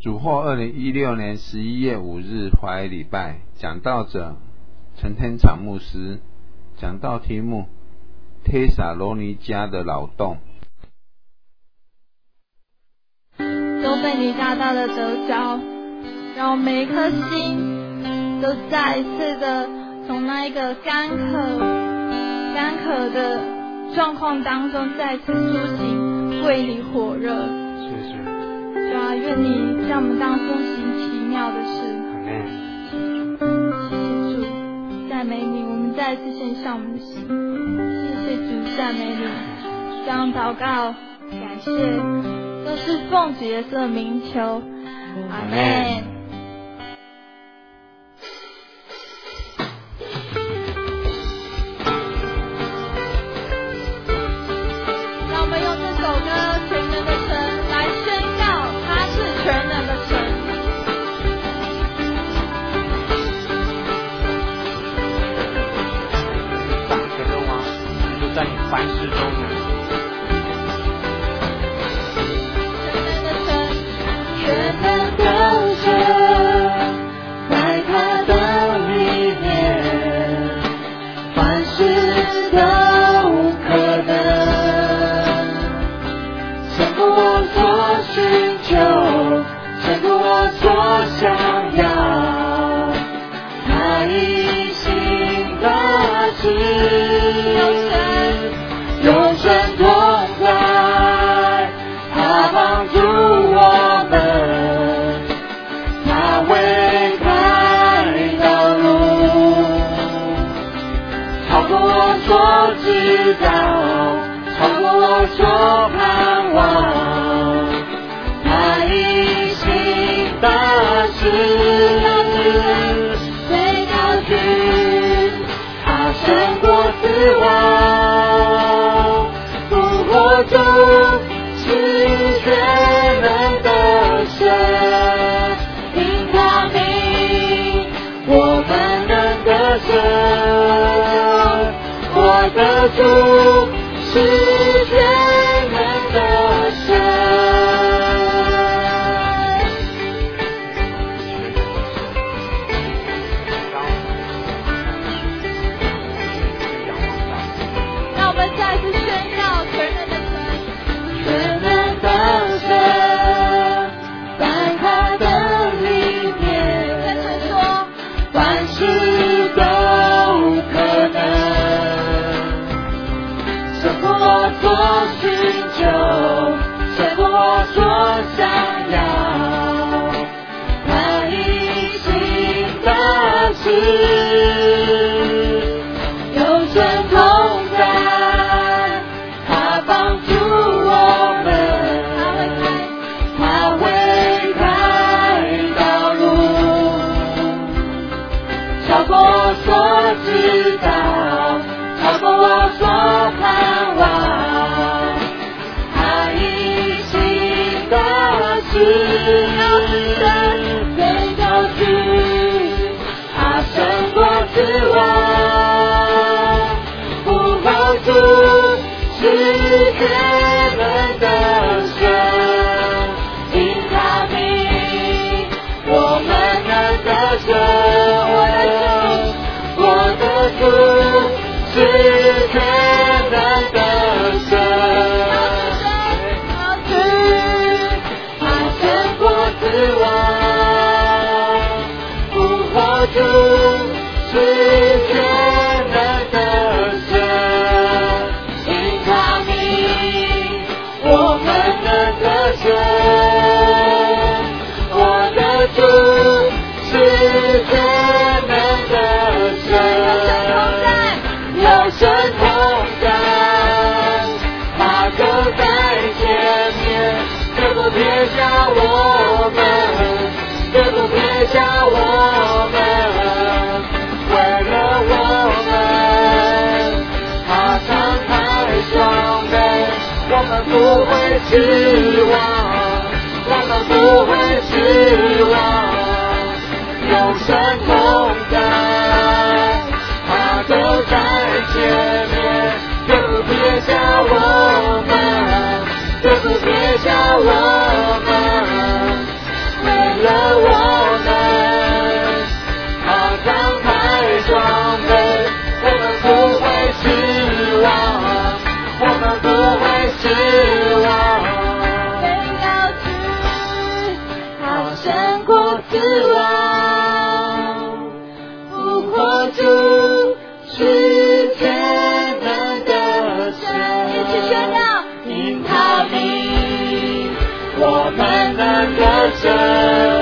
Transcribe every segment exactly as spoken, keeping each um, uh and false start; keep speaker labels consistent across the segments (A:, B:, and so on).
A: 主获二零一六年十一月五日华语礼拜，讲道者陈天场牧师，讲道题目帖撒罗尼迦的劳动。
B: 都被你大大的得着，让我每一颗心都再一次的从那一个干渴干渴的状况当中再次苏醒，为你火热。
C: 是是。
B: 主啊，愿你在我们当中行奇妙的事。谢谢主，赞美你，我们再次献上我们的心。谢谢主，赞美你，这样祷告感谢都是奉主耶稣的名求，阿们。让我们用这首歌《全能的神》来宣告他是全能的神。
C: 掌权的王，你就在你凡事中呢。
D: 全能的神，在他的里面，凡事都可能。胜过我所寻求，胜过我所想要，他一心的事，有神同在，他帮助我。所知道，超过我所盼望，他一心的事，最高举，他胜过死亡，复活主是全能的神，因他名，我们能得胜。我的主是全能的神。
B: 让我们再次宣告全能的神，
D: 全能的神，在他的里面，
B: 再次说，
D: 凡事都可能。我所寻求，胜过我所想要，他一心的事，有神同在，他帮助我们，他会开道路，超过我所知道，超过我所盼望。最高举，他胜过死亡，复活主是全能的神，因他名，我们能得胜。我的主是全能的神。死亡，复活主是全能的神，因他名，我们能得胜。我的主是全能的神，有神同在，他走在前面，绝不撇下我们。绝不撇下我们，为了我们，他敞开双臂，我们不会失望，我们不会失望，有神同在，他走在前面，绝不撇下我们，绝不撇下我们。 死亡，复活主是全能的神。
B: 一起宣告，
D: 因他名，我们能得胜。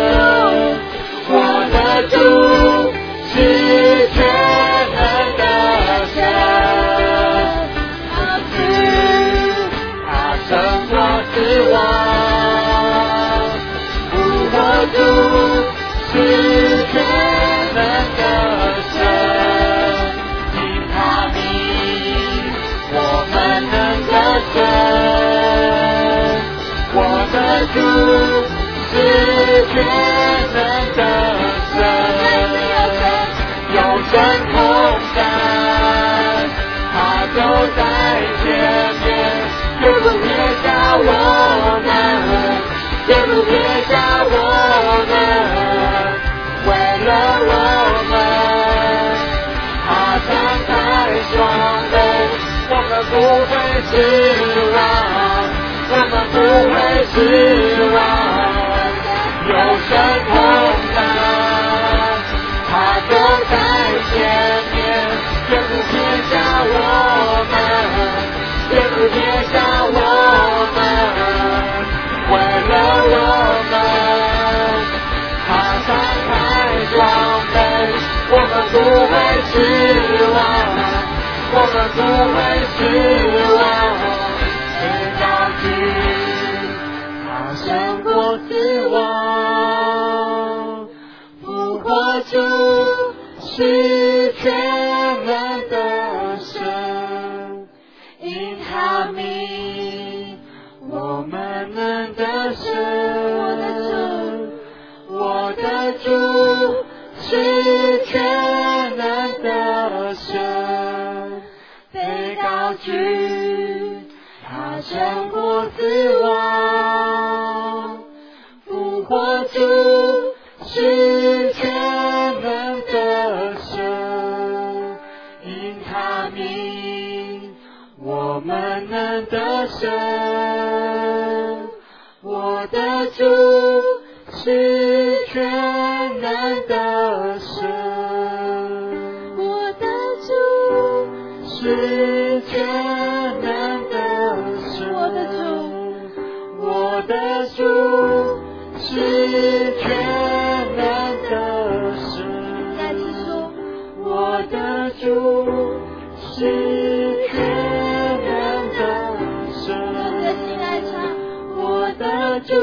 D: 我的主，我的主是全能的神。他是，他胜过死亡，复活主是全能的神。因他名，我们能得胜。我的主是全能的神，有神同在，他走在前面，绝不撇下我们，绝不撇下我们，为了我们，他张开双臂，我们不会失望，我们不会失望。有神同在，他走在前面，绝不撇下我们，绝不撇下我们，为了我们，他张开双臂，我们不会失望，我们不会失望。直到主，他胜过死亡，复活主是全能的神。因他名，我们能得胜。我的主是全能的神。被高举，他胜过死亡，复活主是全能的神。因他名，我们能得胜。我的主是全能的神。我的主是全能的神。我的主，我的主是全能的神。
B: 再次说，
D: 我的主是全能的神。
B: 用你的心来唱，
D: 我的主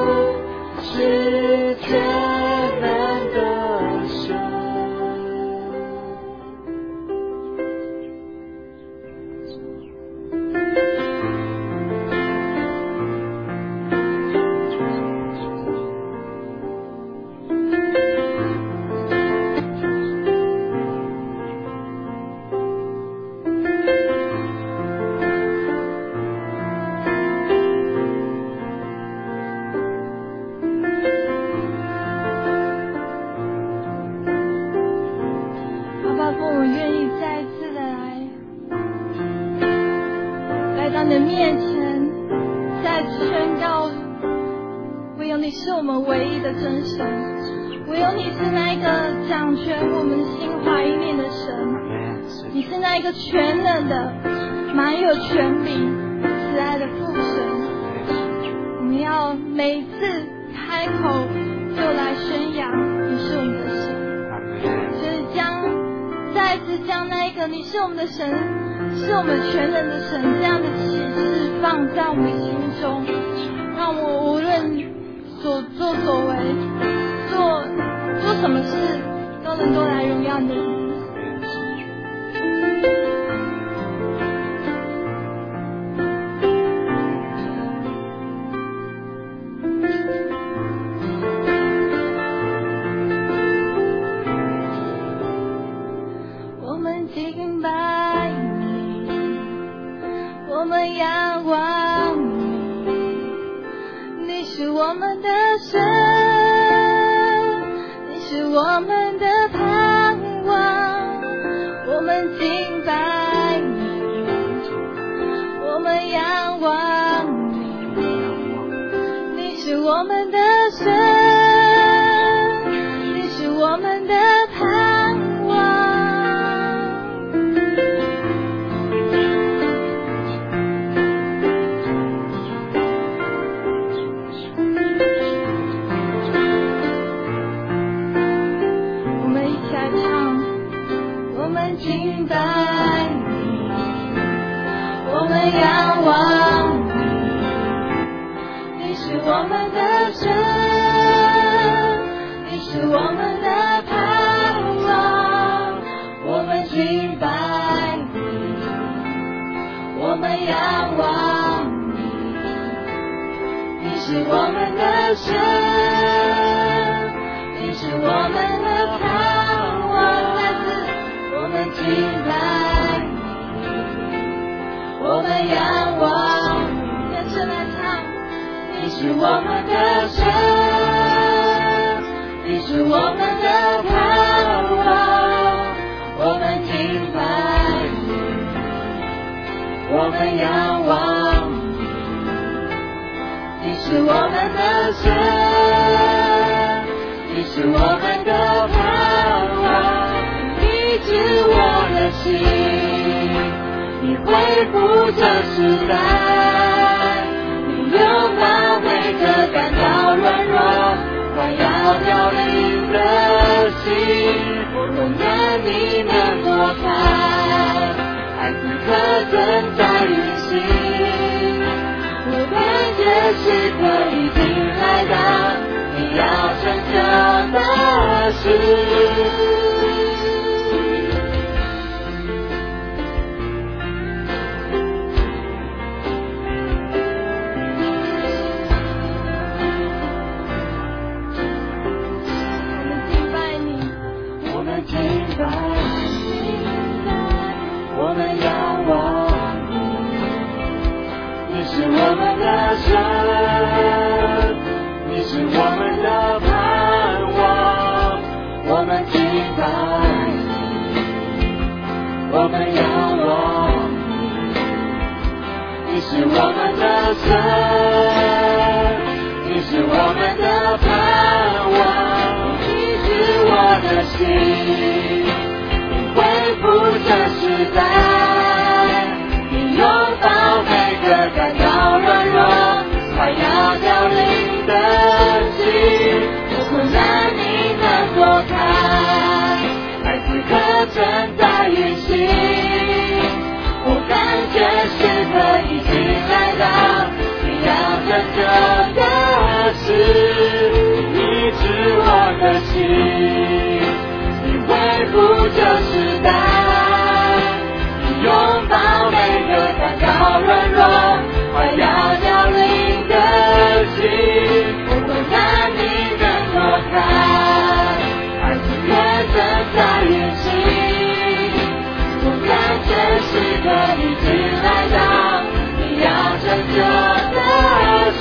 D: 是全能的神。
B: 好吧，父，我愿意再一次的来，来到你的面前，再次宣告，唯有你是我们唯一的真神，唯有你是那一个掌权我们心怀意念的神，你是那一个全能的、满有权柄、慈爱的父神。我们要每次开口就来宣扬你是我们的神，所以将再次将那一个你是我们的神，是我们全能的神这样的启示放在我们心中，让我无论所作所为，做做什么事都能够来荣耀你的名。我们敬拜你，我们仰望你，你是我们的神，你是我们的盼望。我们敬拜你，我们仰望你，你是我们的神，
D: 是我们的盼望，再次我们敬拜你，我们仰望你，跟着来唱，你是我们的神，你是我们的盼望，我们敬拜你，我们仰望你，你是我们的神，你是我们的盼望，医治我的心，你恢复这时代，你拥抱每个感到软弱快要凋零的心，我愿你能躲开，爱此刻正在运行，我感觉时刻已经来到，你要成就的事。我们仰望你，你是我们的神，你是我们的盼望，我们敬拜你，我们仰望你，你是我们的神，你是我们的盼望，医治我的心，恢复这时代，你拥抱每个感到软弱快要凋零的心，我困难你能躲开，爱此刻正在运行，我感觉时刻已经来到，你要拯救的事，医治我的心，恢复这时代，你拥抱每个感到软弱快要凋零的心，我困难你能躲开，爱此刻正在运行，我感觉时刻已经来到，你要成就的事。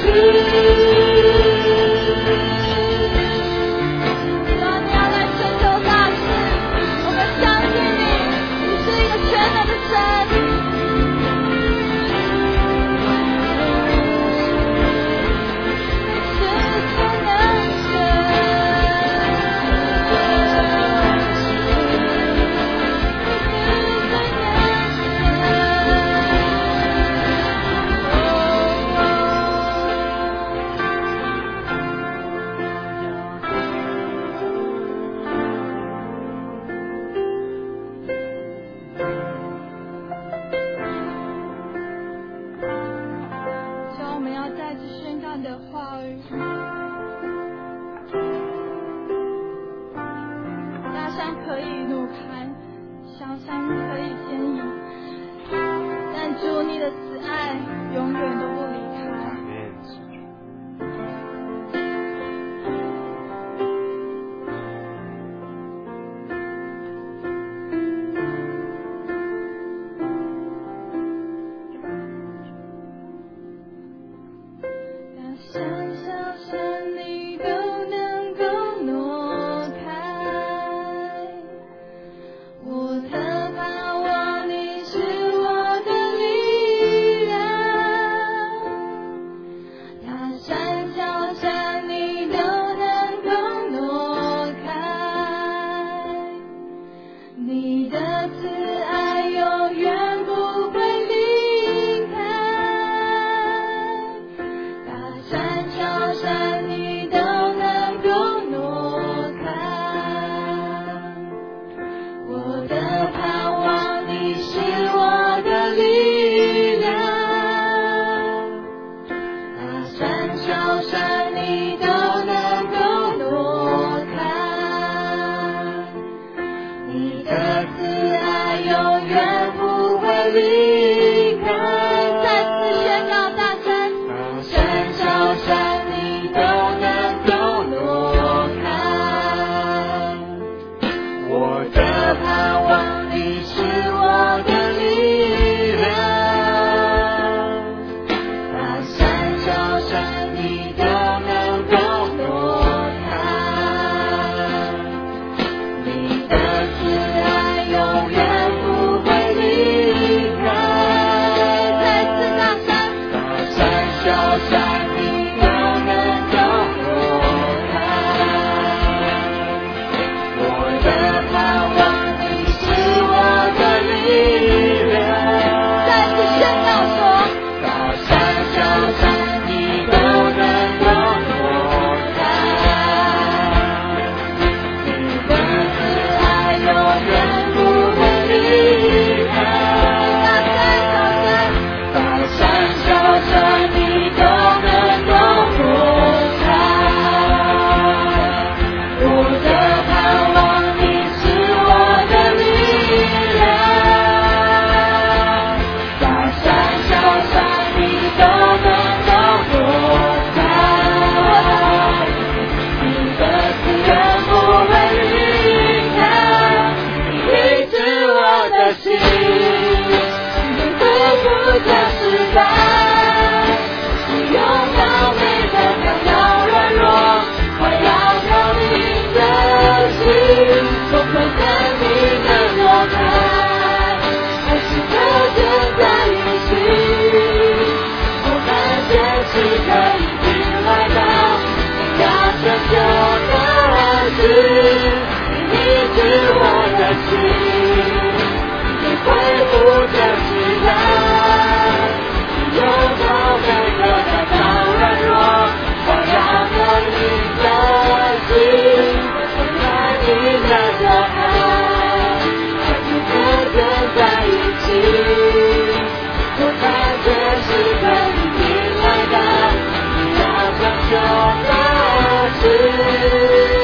D: 心，你恢复这时代，你拥抱每个渺小软弱，快要凋零的心，我会跟你们躲开，还是可见在一起，我看见时刻已经来到，你要拯救的事，你医治我的心，你恢复这时代，你拥抱每个感到软弱，快要凋零的心，我在你的左岸，还是可见在一起，我看见时刻已经来到，你要拯救的事。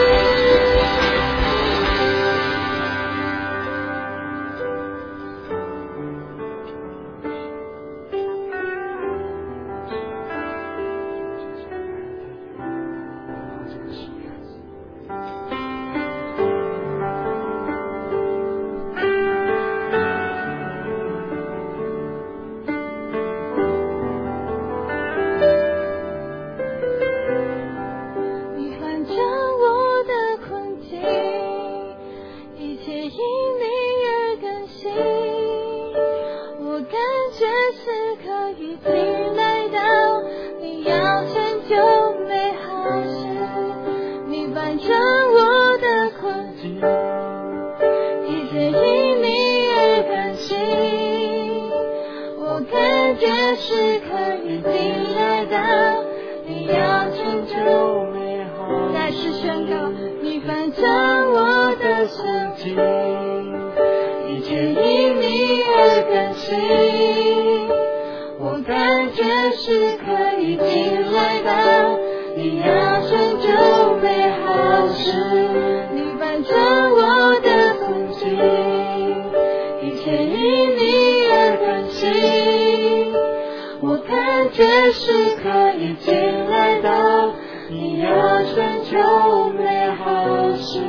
B: 你反正我的困境，一切因你而更新。我感觉时刻已经来到，你要成就美好事。你反正我的困境，一切因你而更新。我感觉时刻已经来到，你要成就美好。再次宣告，你反正我的神经，一切因你而更新。我感觉时刻已经来到，你要成就美好事。你反正我的困境，一切因你而更新。我感觉时刻已经来到，你要成就美好事。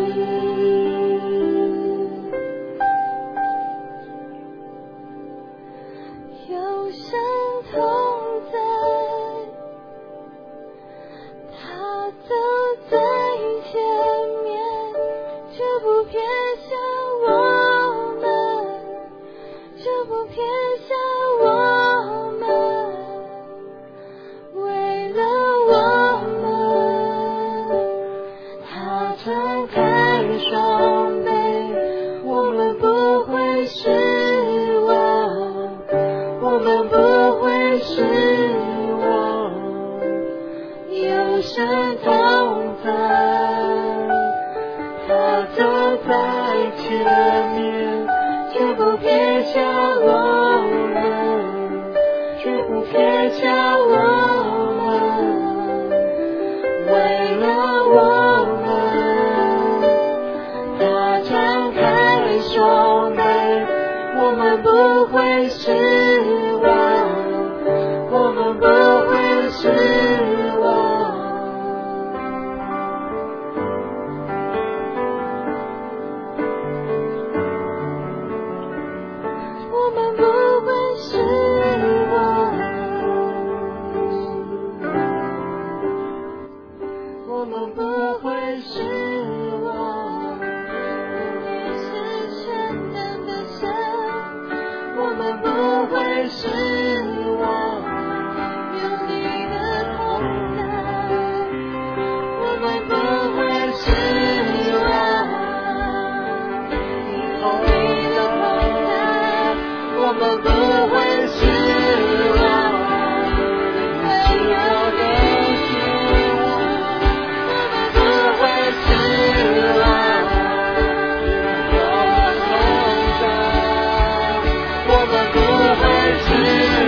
B: 有神同在，他走在前面，就不偏向我们，就不偏向我们，为了我们，他敞开双臂，我们不会失望，我们不会失望，有神同在，他走在前面，绝不撇下我们，绝不撇下我们，为了我们，他敞开双臂，我们不会失望，我们不会失望。我们不会失望，我们不会失望。你是全能的神，我们不会失望。有你的同在，我们不会失望。有你的同在，我们不会失望。为我的希望，我们不会失望。有我同在，我们不会失望。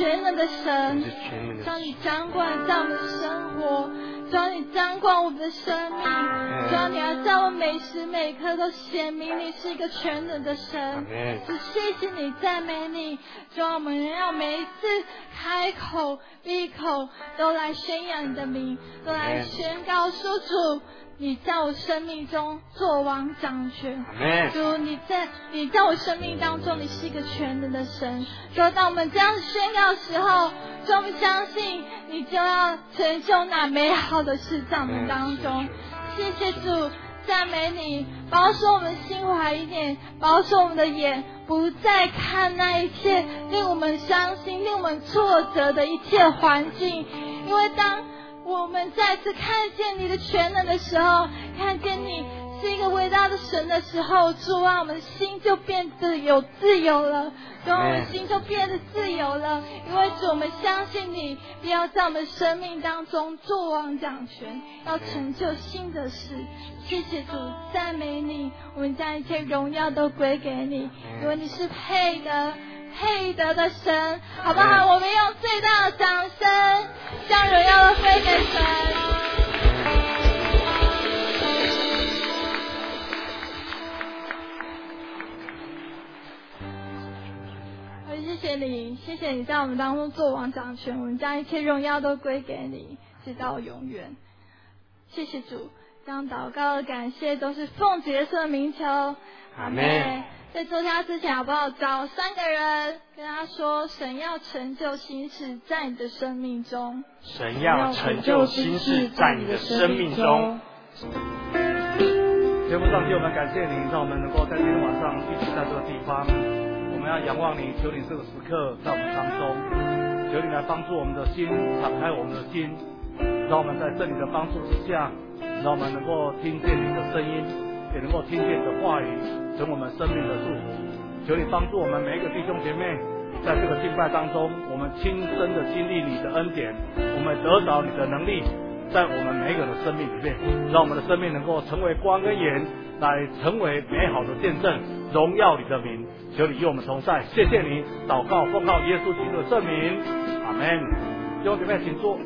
B: 全能的神，求你掌管在我们的生活，求你掌管我们的生命，求你要在我每时每刻都显明你是一个全能的神。就谢谢你，赞美你，主啊，我们要每一次开口闭口都来宣扬你的名，都来宣告说主，你在我生命中作王掌权。主，你在你在我生命当中，你是一个全能的神。说当我们这样子宣告的时候，主，我们相信你就要成就那美好的事在我们当中。谢谢主，赞美你，保守我们心怀一点，保守我们的眼不再看那一切令我们伤心、令我们挫折的一切环境，因为当我们再次看见你的全能的时候，看见你是一个伟大的神的时候，主啊，我们的心就变得有自由了，主啊，我们的心就变得自由了，因为主，我们相信你必要在我们生命当中作王掌权，要成就新的事。谢谢主，赞美你，我们将一切荣耀都归给你，因为你是配的配得的神，好不好？我们用最大的掌声将荣耀都归给神。谢谢你，谢谢你在我们当中作王掌权，我们将一切荣耀都归给你，直到永远。谢谢主，将祷告的感谢都是奉主耶稣的名求，阿们。在做他之前，好不好？找三个人跟他说，神要成就新事在你的生命中。
C: 神要成就新事在你的生命中。
E: 天父上帝，我们感谢你，让我们能够在今天晚上一起在这个地方，我们要仰望你，求你这个时刻在我们当中，求你来帮助我们的心，敞开我们的心，让我们在这里的帮助之下，让我们能够听见你的声音，也能够听见你的话语，成我们生命的祝福。求你帮助我们每一个弟兄姐妹，在这个敬拜当中，我们亲身的经历你的恩典，我们得着你的能力，在我们每一个人的生命里面，让我们的生命能够成为光跟盐，来成为美好的见证，荣耀你的名。求你与我们同在，谢谢你。祷告奉靠耶稣基督的圣名，阿们。弟兄姐妹请坐。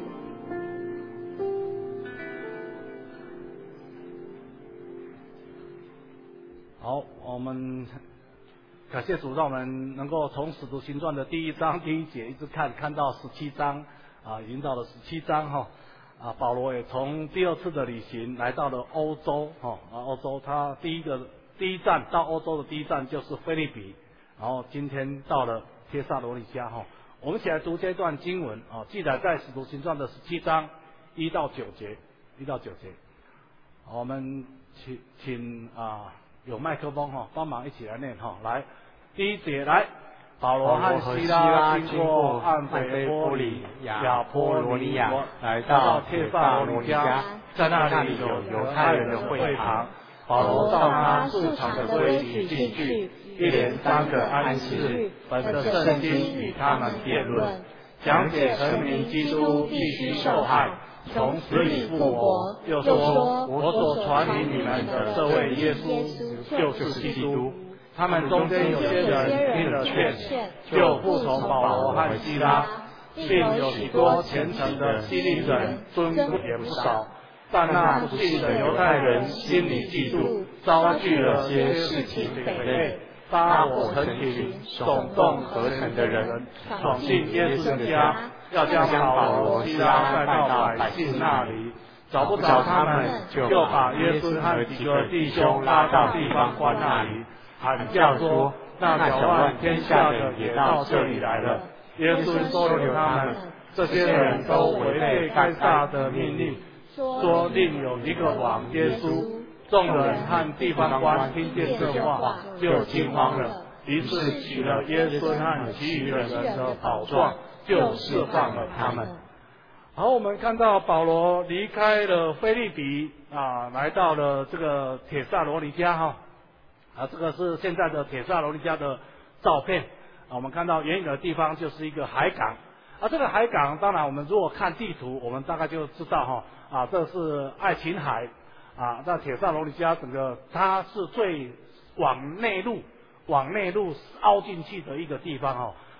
E: 好，我们感谢主，让我们能够从使徒行传的第一章第一节一直看看到十七章啊，已经到了十七章哈啊。保罗也从第二次的旅行来到了欧洲哈啊，欧洲他第一个第一站到欧洲的第一站就是腓立比，然后今天到了帖撒罗尼迦哈。我们一起来读这段经文啊，记载在使徒行传的十七章一到九节，一到九节。我们请请啊。有麦克风哈，帮忙一起来念哈。来，第一节来，保罗和希拉经过安菲波里、亚波罗尼亚，来到帖撒罗尼迦，在那里有犹太人的会堂。保罗照他素常的规矩进去，一连三个安息日，本着圣经与他们辩论，讲解神明基督必须受害，从死里复活，又说我所传给你们的这位耶稣就是基督。他们中间有些人听了劝，就服从保罗和希拉，并有许多虔诚的希利人尊贵也不少。但那不信的犹太人心里嫉妒，招聚了些事情匪类，发火成群，耸动合成的人，闯进耶稣的家，要将保罗、希拉带到百姓那里。找不着他们，就把耶稣和几个弟兄拉到地方官那里，喊叫说：那搅乱天下的也到这里来了。耶稣收留他们，这些人都违背该撒的命令，说另有一个王耶稣。众人和地方官听见这话，就惊慌了，于是取了耶稣和其余的人的宝状，就释放了他们。好，我们看到保罗离开了腓立比啊，来到了这个帖撒罗尼迦哈啊，这个是现在的帖撒罗尼迦的照片啊。我们看到远远的地方就是一个海港啊，这个海港当然我们如果看地图，我们大概就知道哈啊，这是爱琴海啊。那帖撒罗尼迦整个它是最往内陆往内陆凹进去的一个地方哈，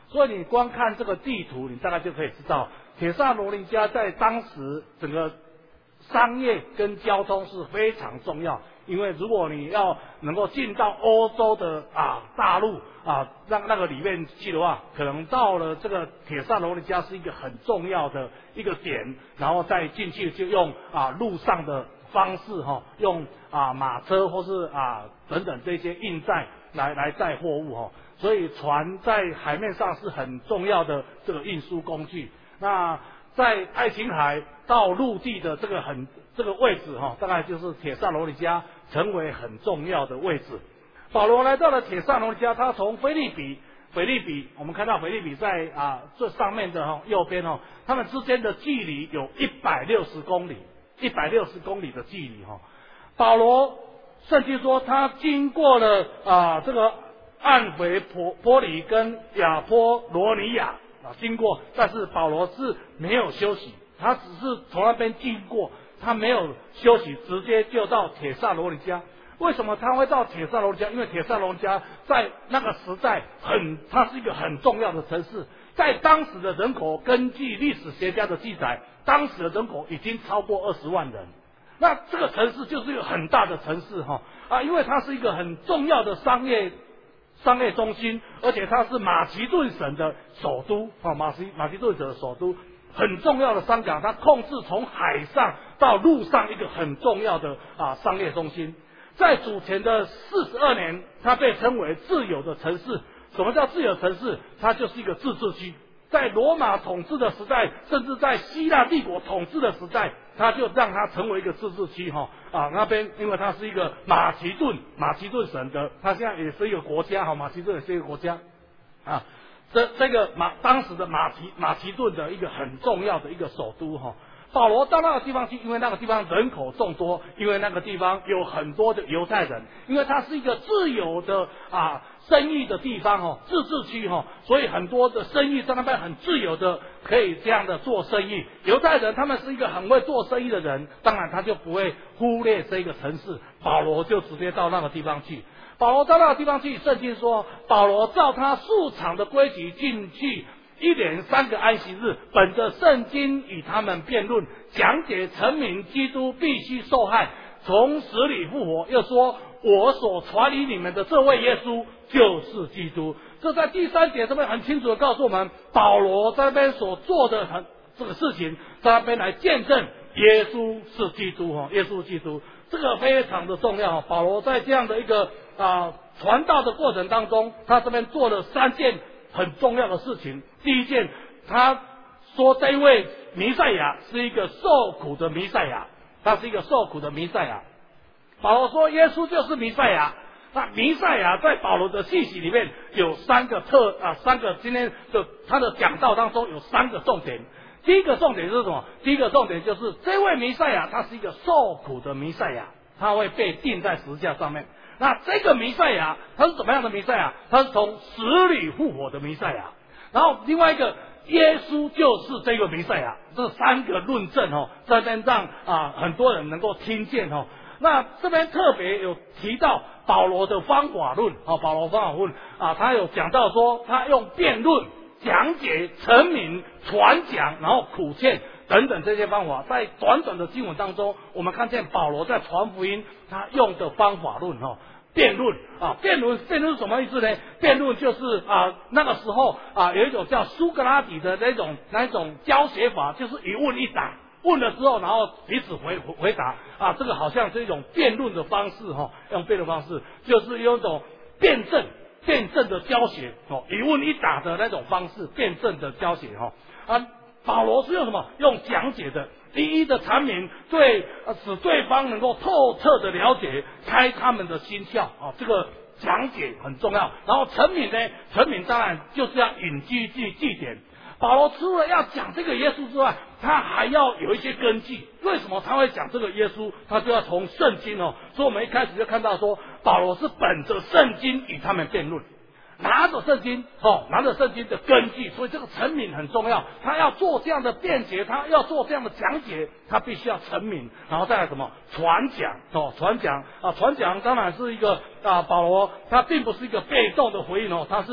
E: 所以你光看这个地图，你大概就可以知道，帖撒罗尼迦在当时整个商业跟交通是非常重要。因为如果你要能够进到欧洲的啊大陆啊那那个里面去的话，可能到了这个帖撒罗尼迦是一个很重要的一个点，然后再进去就用啊路上的方式哈、哦，用啊马车或是啊等等这些运载来来载货物哈、哦，所以船在海面上是很重要的这个运输工具。那在爱琴海到陆地的这个很这个位置哈、哦，大概就是帖撒罗尼迦成为很重要的位置。保罗来到了帖撒罗尼迦，他从腓立比，腓立比我们看到腓立比在啊最上面的哈、哦、右边哦，他们之间的距离有一百六十公里，一百六十公里的距离哈、哦。保罗圣经说他经过了啊这个安腓波波里跟亚波罗尼亚啊经过，但是保罗是没有休息，他只是从那边经过。他没有休息，直接就到帖撒罗尼迦。为什么他会到帖撒罗尼迦？因为帖撒罗尼迦在那个时代很，它是一个很重要的城市。在当时的人口，根据历史学家的记载，当时的人口已经超过二十万人。那这个城市就是一个很大的城市哈啊，因为它是一个很重要的商业商业中心，而且它是马其顿省的首都啊，马其马其顿省的首都。很重要的商港，它控制从海上到陆上一个很重要的啊商业中心。在主前的四十二年，它被称为自由的城市。什么叫自由城市？它就是一个自治区。在罗马统治的时代，甚至在希腊帝国统治的时代，它就让它成为一个自治区哈啊那边，因为它是一个马其顿马其顿省的，它现在也是一个国家哈，马其顿也是一个国家啊。这这个马当时的马其马其顿的一个很重要的一个首都哈，保罗到那个地方去，因为那个地方人口众多，因为那个地方有很多的犹太人，因为它是一个自由的啊生意的地方哦，自治区哈，所以很多的生意在那边很自由的可以这样的做生意。犹太人他们是一个很会做生意的人，当然他就不会忽略这个城市，保罗就直接到那个地方去。保罗到那个地方去，圣经说保罗照他素常的规矩进去，一连三个安息日，本着圣经与他们辩论，讲解陈明基督必须受害，从死里复活，又说我所传与你们的这位耶稣就是基督。这在第三节这边很清楚的告诉我们，保罗在那边所做的很这个事情，在那边来见证耶稣是基督哈，耶稣基督，这个非常的重要。保罗在这样的一个啊传道的过程当中，他这边做了三件很重要的事情。第一件，他说这一位弥赛亚是一个受苦的弥赛亚，他是一个受苦的弥赛亚。保罗说耶稣就是弥赛亚。那弥赛亚在保罗的信息里面有三个特啊三个今天的他的讲道当中有三个重点。第一个重点是什么？第一个重点就是这位弥赛亚他是一个受苦的弥赛亚，他会被钉在十字架上面。那这个弥赛亚他是怎么样的弥赛亚？他是从死里复活的弥赛亚。然后另外一个，耶稣就是这个弥赛亚。这三个论证哦，这边让啊很多人能够听见哦。那这边特别有提到保罗的方法论啊，保罗方法论啊，他有讲到说他用辩论、讲解、陈明、传讲，然后苦劝等等这些方法，在短短的经文当中，我们看见保罗在传福音他用的方法论哦。辩论啊，辩论辩论是什么意思呢？辩论就是啊，那个时候啊，有一种叫苏格拉底的那种那一种教学法，就是一问一答，问了之后，然后彼此回回答啊，这个好像是一种辩论的方式哈、哦，用辩论方式，就是用一种辩证辩证的教学哦，一问一答的那种方式，辩证的教学哈、哦、啊，保罗是用什么？用讲解的。一一的阐明，对、呃、使对方能够透彻的了解，开他们的心窍啊，这个讲解很重要。然后陈明呢，陈明当然就是要引据据据点。保罗除了要讲这个耶稣之外，他还要有一些根据。为什么他会讲这个耶稣？他就要从圣经哦。所以我们一开始就看到说，保罗是本着圣经与他们辩论。拿着圣经哦，拿着圣经的根据，所以这个陈明很重要。他要做这样的辩解，他要做这样的讲解，他必须要陈明，然后再来什么传讲哦，传讲啊，传讲当然是一个啊，保罗他并不是一个被动的回应哦，他是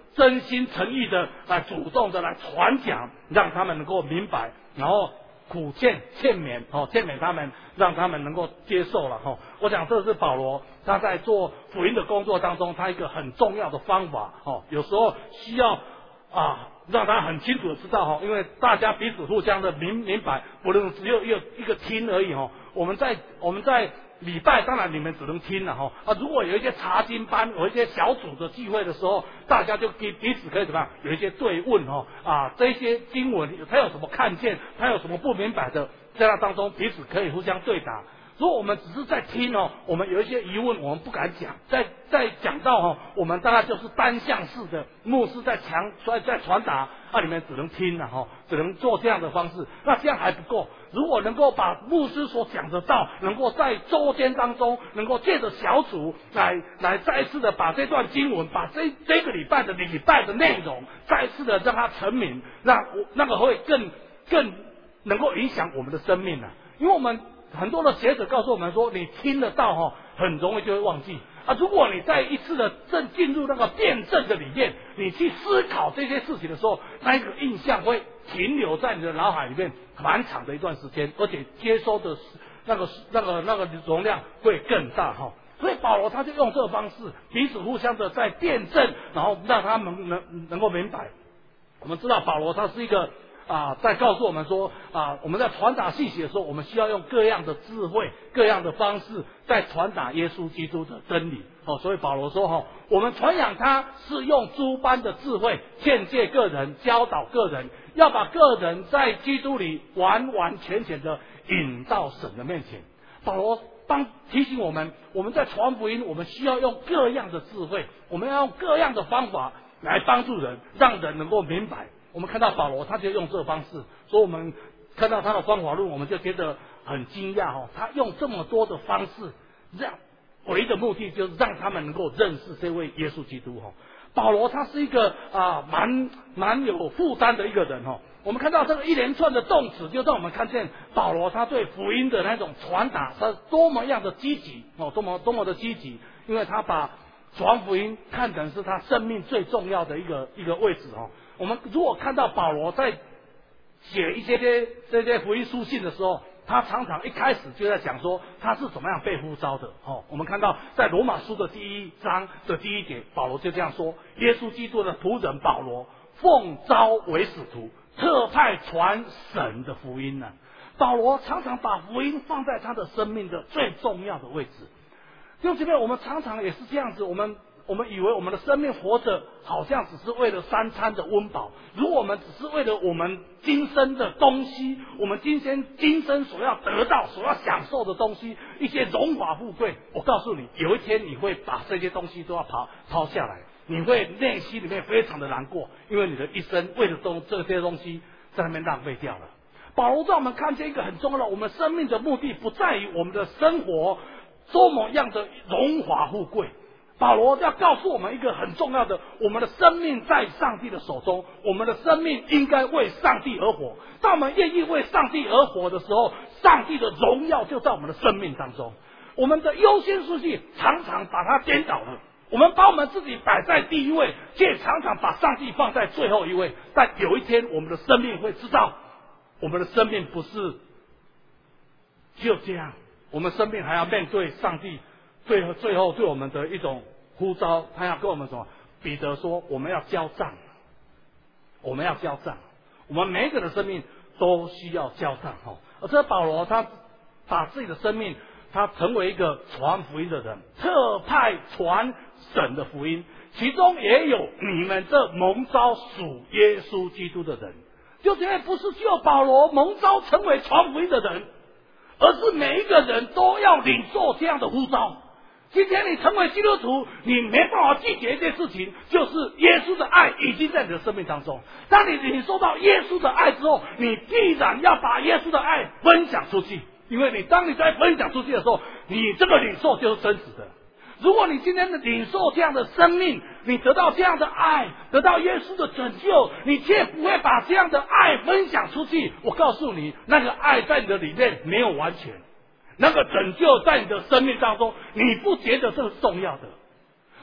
E: 真心诚意的来主动的来传讲，让他们能够明白，然后苦劝劝勉哦，劝勉他们，让他们能够接受了哈、哦。我想这是保罗他在做福音的工作当中，他一个很重要的方法哦。有时候需要啊，让他很清楚的知道哈，因为大家彼此互相的明明白，不能只有一个一个听而已哈。我们在我们在礼拜当然你们只能听了哈啊，如果有一些查经班，有一些小组的聚会的时候，大家就彼彼此可以怎么样，有一些对问哈啊，这些经文他有什么看见，他有什么不明白的，在那当中彼此可以互相对答。如果我们只是在听哦，我们有一些疑问，我们不敢讲，在在讲到哦，我们大概就是单向式的牧师在强在在传达，啊，你们只能听了哈，只能做这样的方式，那这样还不够。如果能够把牧师所讲的道，能够在周间当中，能够借着小组来来再一次的把这段经文，把这这个礼拜的礼拜的内容，再一次的让它成名，让那个会更更能够影响我们的生命啊，因为我们。很多的学者告诉我们说，你听得到哈，很容易就会忘记啊。如果你在一次的正进入那个辩证的里面，你去思考这些事情的时候，那一个印象会停留在你的脑海里面蛮长的一段时间，而且接收的那个那个那个容量会更大哈。所以保罗他就用这个方式，彼此互相的在辩证，然后让他们能能够明白。我们知道保罗他是一个。啊，在告诉我们说啊，我们在传达信息的时候，我们需要用各样的智慧、各样的方式，在传达耶稣基督的真理。哦，所以保罗说哈、哦，我们传扬他是用诸般的智慧劝诫个人、教导个人，要把个人在基督里完完全全的引到神的面前。保罗帮提醒我们，我们在传福音，我们需要用各样的智慧，我们要用各样的方法来帮助人，让人能够明白。我们看到保罗，他就用这个方式，所以我们看到他的方法论，我们就觉得很惊讶哦。他用这么多的方式，让唯一的目的就是让他们能够认识这位耶稣基督哈。保罗他是一个啊蛮蛮有负担的一个人哈。我们看到这个一连串的动词，就让我们看见保罗他对福音的那种传达，他多么样的积极哦，多么多么的积极，因为他把传福音看成是他生命最重要的一个一个位置哦。我们如果看到保罗在写一些些这些福音书信的时候，他常常一开始就在讲说他是怎么样被呼召的哦。我们看到在罗马书的第一章的第一节，保罗就这样说：耶稣基督的仆人保罗，奉召为使徒，特派传神的福音呢、啊。保罗常常把福音放在他的生命的最重要的位置。弟兄姐妹，我们常常也是这样子，我们。我们以为我们的生命活着好像只是为了三餐的温饱，如果我们只是为了我们今生的东西，我们今生今生所要得到、所要享受的东西，一些荣华富贵，我告诉你，有一天你会把这些东西都要抛抛下来，你会内心里面非常的难过，因为你的一生为了东这些东西在那边浪费掉了。保罗让我们看见一个很重要的，我们生命的目的不在于我们的生活多么样的荣华富贵。保罗要告诉我们一个很重要的，我们的生命在上帝的手中，我们的生命应该为上帝而活。当我们愿意为上帝而活的时候，上帝的荣耀就在我们的生命当中。我们的优先顺序常常把它颠倒了，我们把我们自己摆在第一位，却常常把上帝放在最后一位。但有一天我们的生命会知道，我们的生命不是就这样，我们生命还要面对上帝最后最后对我们的一种呼召，他要跟我们什么？彼得说，我们要交账，我们要交账，我们每一个人的生命都需要交账哈。而这保罗他把自己的生命，他成为一个传福音的人，特派传神的福音，其中也有你们这蒙召属耶稣基督的人。就因为不是只有保罗蒙召成为传福音的人，而是每一个人都要领受这样的呼召。今天你成为基督徒，你没办法拒绝一件事情，就是耶稣的爱已经在你的生命当中。当你领受到耶稣的爱之后，你必然要把耶稣的爱分享出去，因为你当你在分享出去的时候，你这个领受就是真实的。如果你今天的领受这样的生命，你得到这样的爱，得到耶稣的拯救，你却不会把这样的爱分享出去，我告诉你，那个爱在你的里面没有完全，那个拯救在你的生命当中，你不觉得这是重要的。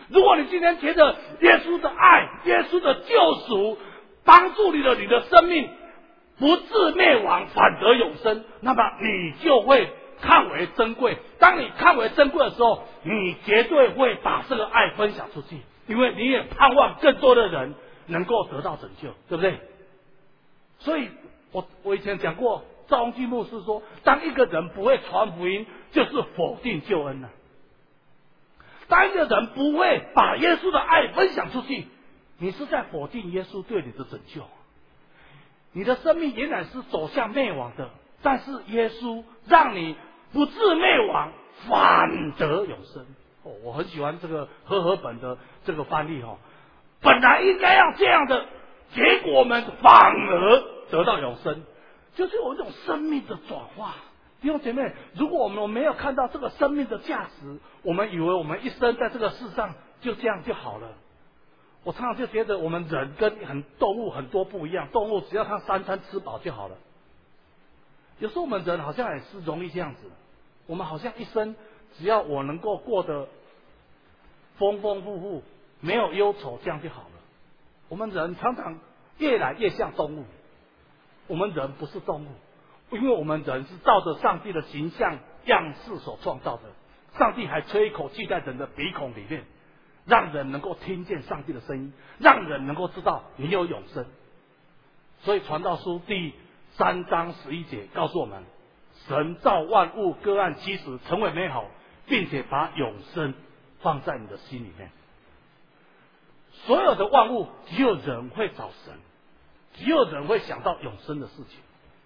E: 如果你今天觉得耶稣的爱、耶稣的救赎帮助你了你的生命不至灭亡，反得永生，那么你就会看为珍贵。当你看为珍贵的时候，你绝对会把这个爱分享出去，因为你也盼望更多的人能够得到拯救，对不对？所以我我以前讲过，赵宏基牧师说，当一个人不会传福音，就是否定救恩了。当一个人不会把耶稣的爱分享出去，你是在否定耶稣对你的拯救。你的生命仍然是走向灭亡的，但是耶稣让你不至灭亡，反得永生。哦，我很喜欢这个和合本的这个翻译哦。本来应该要这样的，结果我们反而得到永生，就是有一种生命的转化。弟兄姐妹，如果我们没有看到这个生命的价值，我们以为我们一生在这个世上就这样就好了。我常常就觉得我们人跟很动物很多不一样，动物只要它三餐吃饱就好了。有时候我们人好像也是容易这样子，我们好像一生只要我能够过得丰丰富富，没有忧愁，这样就好了。我们人常常越来越像动物，我们人不是动物。因为我们人是照着上帝的形象样式所创造的，上帝还吹一口气在人的鼻孔里面，让人能够听见上帝的声音，让人能够知道你有永生。所以传道书第三章十一节告诉我们，神造万物各按其时成为美好，并且把永生放在你的心里面。所有的万物只有人会找神，只有人会想到永生的事情。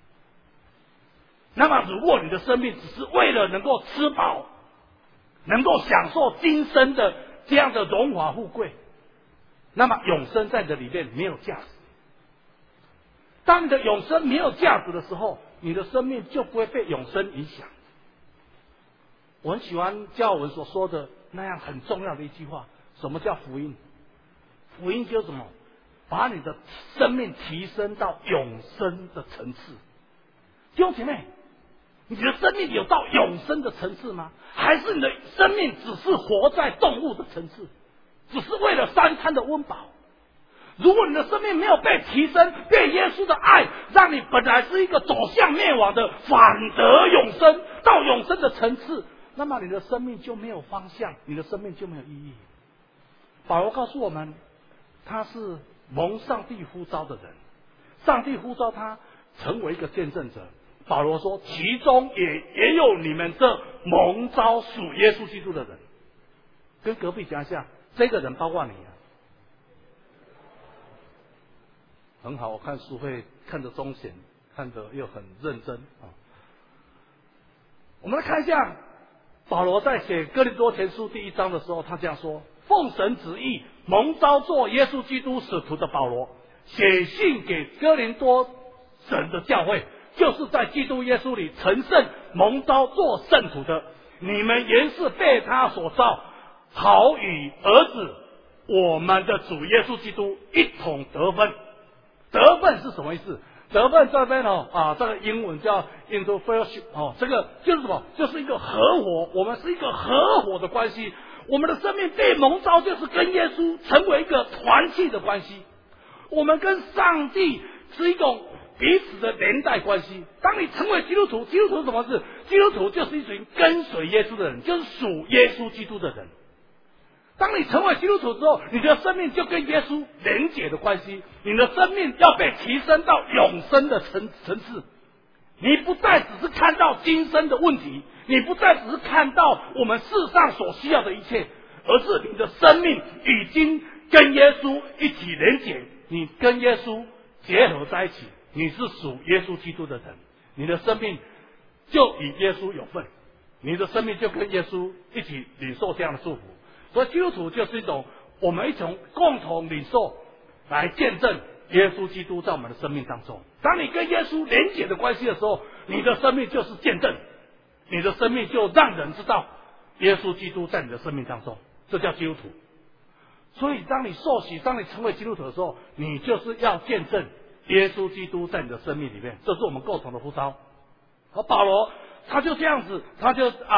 E: 那么如果你的生命只是为了能够吃饱，能够享受今生的这样的荣华富贵，那么永生在你的里面没有价值。当你的永生没有价值的时候，你的生命就不会被永生影响。我很喜欢教文所说的那样很重要的一句话，什么叫福音？福音就是什么？把你的生命提升到永生的层次。弟兄姐妹，你的生命有到永生的层次吗？还是你的生命只是活在动物的层次，只是为了三餐的温饱？如果你的生命没有被提升，被耶稣的爱让你本来是一个走向灭亡的，反得永生，到永生的层次，那么你的生命就没有方向，你的生命就没有意义。保罗告诉我们，他是蒙上帝呼召的人，上帝呼召他成为一个见证者。保罗说，其中也也有你们这蒙召属耶稣基督的人。跟隔壁讲一下，这个人包括你啊。很好，我看书会看得忠显，看得又很认真啊。我们来看一下，保罗在写哥林多前书第一章的时候，他这样说：奉神旨意蒙召做耶稣基督使徒的保罗，写信给哥林多神的教会，就是在基督耶稣里成圣蒙召做圣徒的，你们原是被他所造，好与儿子我们的主耶稣基督一同得分。得分是什么意思？得分这边哦啊，这个英文叫 into fellowship 哦，这个就是什么？就是一个合伙，我们是一个合伙的关系。我们的生命被蒙召，就是跟耶稣成为一个团契的关系。我们跟上帝是一种彼此的连带关系。当你成为基督徒，基督徒是什么事？基督徒就是一群跟随耶稣的人，就是属耶稣基督的人。当你成为基督徒之后，你的生命就跟耶稣连结的关系，你的生命要被提升到永生的层层次。你不再只是看到今生的问题，你不再只是看到我们世上所需要的一切，而是你的生命已经跟耶稣一起连结，你跟耶稣结合在一起，你是属耶稣基督的人，你的生命就与耶稣有份，你的生命就跟耶稣一起领受这样的祝福。所以基督徒就是一种我们一种共同领受，来见证耶稣基督在我们的生命当中。当你跟耶稣连结的关系的时候，你的生命就是见证，你的生命就让人知道耶稣基督在你的生命当中，这叫基督徒。所以当你受洗，当你成为基督徒的时候，你就是要见证耶稣基督在你的生命里面，这是我们共同的呼召。而保罗他就这样子，他就啊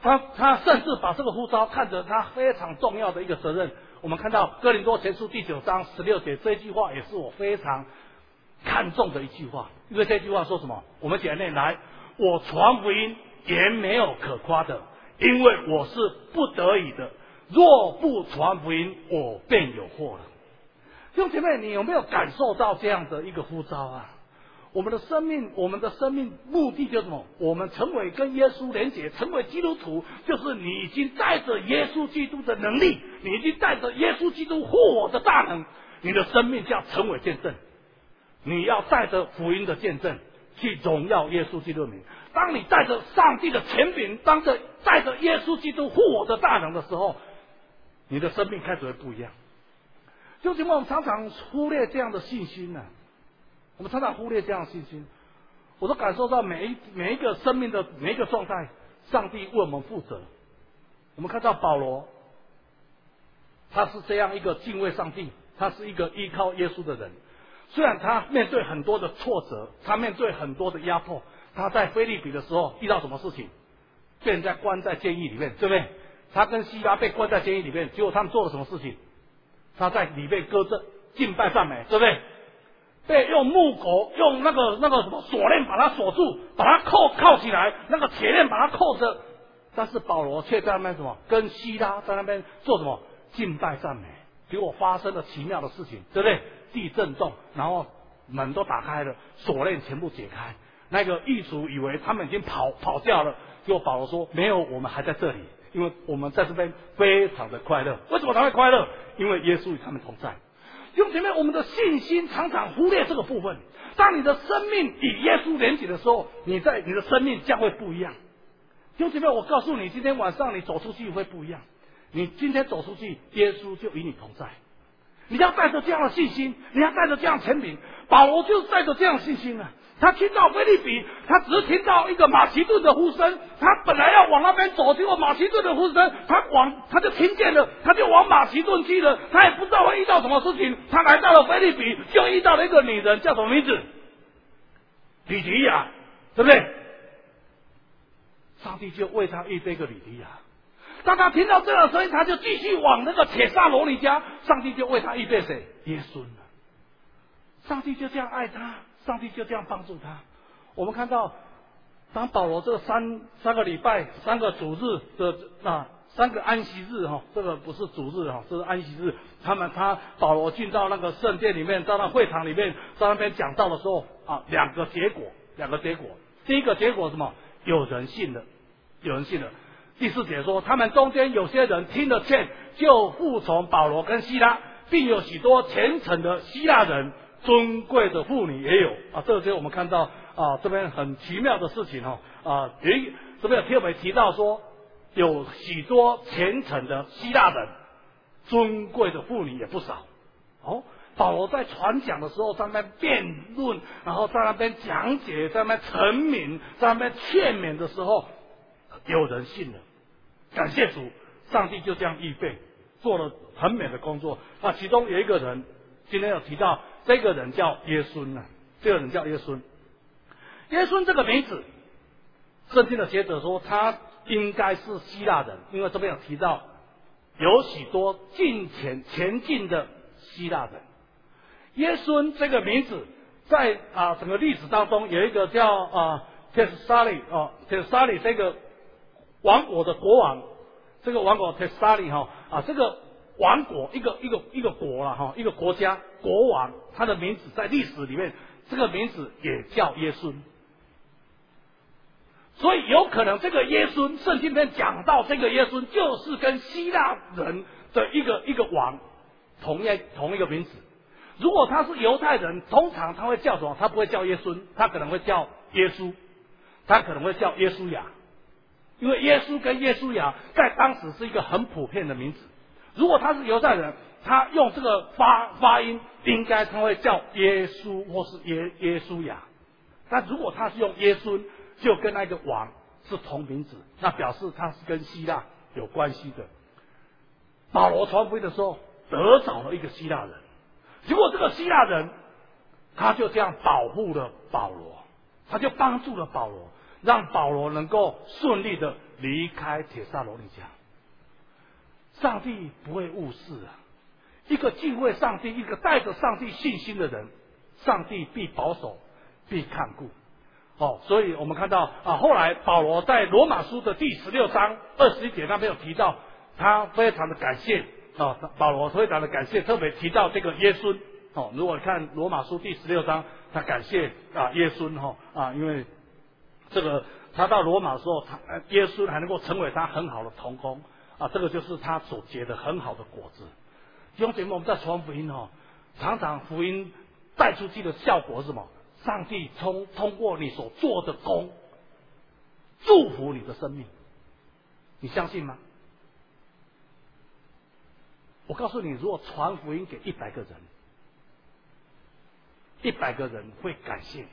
E: 他他甚至把这个呼召看着他非常重要的一个责任。我们看到哥林多前书第九章十六节这句话，也是我非常看重的一句话。因为这句话说什么？我们姐妹来，我传福音也没有可夸的，因为我是不得已的。若不传福音，我便有祸了。弟兄姐妹，你有没有感受到这样的一个呼召啊？我们的生命，我们的生命目的就是什么？我们成为跟耶稣连结，成为基督徒，就是你已经带着耶稣基督的能力，你已经带着耶稣基督复活的大能，你的生命就要成为见证。你要带着福音的见证，去荣耀耶稣基督的名。当你带着上帝的权柄，当着带着耶稣基督复活的大能的时候，你的生命开始会不一样。就因为我们常常忽略这样的信心呢、啊，我们常常忽略这样的信心。我都感受到每一每一个生命的每一个状态，上帝为我们负责。我们看到保罗，他是这样一个敬畏上帝，他是一个依靠耶稣的人。虽然他面对很多的挫折，他面对很多的压迫，他在腓立比的时候遇到什么事情？被人家关在监狱里面，对不对？他跟西拉被关在监狱里面，结果他们做了什么事情？他在里面搁着敬拜赞美，对不对？被用木狗用那个那个什么锁链把它锁住，把它扣铐起来，那个铁链把它扣着。但是保罗却在那边什么？跟西拉在那边做什么？敬拜赞美。结果发生了奇妙的事情，对不对？地震动，然后门都打开了，锁链全部解开。那个狱卒以为他们已经跑跑掉了，结果保罗说：“没有，我们还在这里。”因为我们在这边非常的快乐。为什么他会快乐？因为耶稣与他们同在。弟兄姐妹，我们的信心常常忽略这个部分。当你的生命与耶稣连结的时候，你在你的生命将会不一样。弟兄姐妹，我告诉你，今天晚上你走出去会不一样。你今天走出去，耶稣就与你同在。你要带着这样的信心，你要带着这样的权柄。保罗就是带着这样的信心啊。他听到腓立比，他只是听到一个马其顿的呼声，他本来要往那边走，结果马其顿的呼声，他往他就听见了，他就往马其顿去了。他也不知道会遇到什么事情，他来到了腓立比，就遇到了一个女人，叫什么名字？吕迪亚，对不对？上帝就为他预备一个吕迪亚。当他听到这样的声音，他就继续往那个铁撒罗尼迦，上帝就为他预备谁？耶稣了。上帝就这样爱他。上帝就这样帮助他。我们看到，当保罗这三三个礼拜、三个主日的啊，三个安息日哈，这个不是主日哈，这是安息日。他们他保罗进到那个圣殿里面，到那会堂里面，在那边讲道的时候啊，两个结果，两个结果。第一个结果是什么？有人信了，有人信了。第四节说，他们中间有些人听了劝，就服从保罗跟希拉，并有许多虔诚的希腊人。尊贵的妇女也有啊，这个就是我们看到啊，这边很奇妙的事情哦啊，有一这边有特别提到说，有许多虔诚的希腊人，尊贵的妇女也不少哦。保罗在传讲的时候，在那边辩论，然后在那边讲解，在那边陈明，在那边劝勉的时候，有人信了，感谢主，上帝就这样预备，做了很美的工作。那其中有一个人，今天有提到。这个人叫耶稣啊，这个人叫耶稣。耶稣这个名字，圣经的学者说他应该是希腊人，因为这边有提到有许多进前前进的希腊人。耶稣这个名字在啊整个历史当中有一个叫啊特萨里哦特萨里这个王国的国王，这个王国特萨里哈啊这个。王国一个一个一个国了哈，一个国家国王，他的名字在历史里面，这个名字也叫耶稣。所以有可能这个耶稣，圣经里面讲到这个耶稣，就是跟希腊人的一个一个王同一同一个名字。如果他是犹太人，通常他会叫什么？他不会叫耶稣，他可能会叫耶稣，他可能会叫耶稣亚，因为耶稣跟耶稣亚在当时是一个很普遍的名字。如果他是犹太人，他用这个发发音，应该他会叫耶稣或是耶耶稣亚。但如果他是用耶稣，就跟那个王是同名字，那表示他是跟希腊有关系的。保罗传福音的时候得找了一个希腊人，结果这个希腊人他就这样保护了保罗，他就帮助了保罗。 让保罗能够顺利的离开帖撒罗尼迦。上帝不会误事啊！一个敬畏上帝、一个带着上帝信心的人，上帝必保守、必看顾。哦，所以我们看到啊，后来保罗在罗马书的第十六章二十一节那边有提到，他非常的感谢啊，保罗非常的感谢，特别提到这个耶稣。哦，如果看罗马书第十六章，他感谢啊耶稣哈啊，因为这个他到罗马的时候，他耶稣还能够成为他很好的同工啊，这个就是他所结的很好的果子。弟兄姐妹，我们在传福音哦，常常福音带出去的效果是什么？上帝通通过你所做的工，祝福你的生命，你相信吗？我告诉你，如果传福音给一百个人，一百个人会感谢你。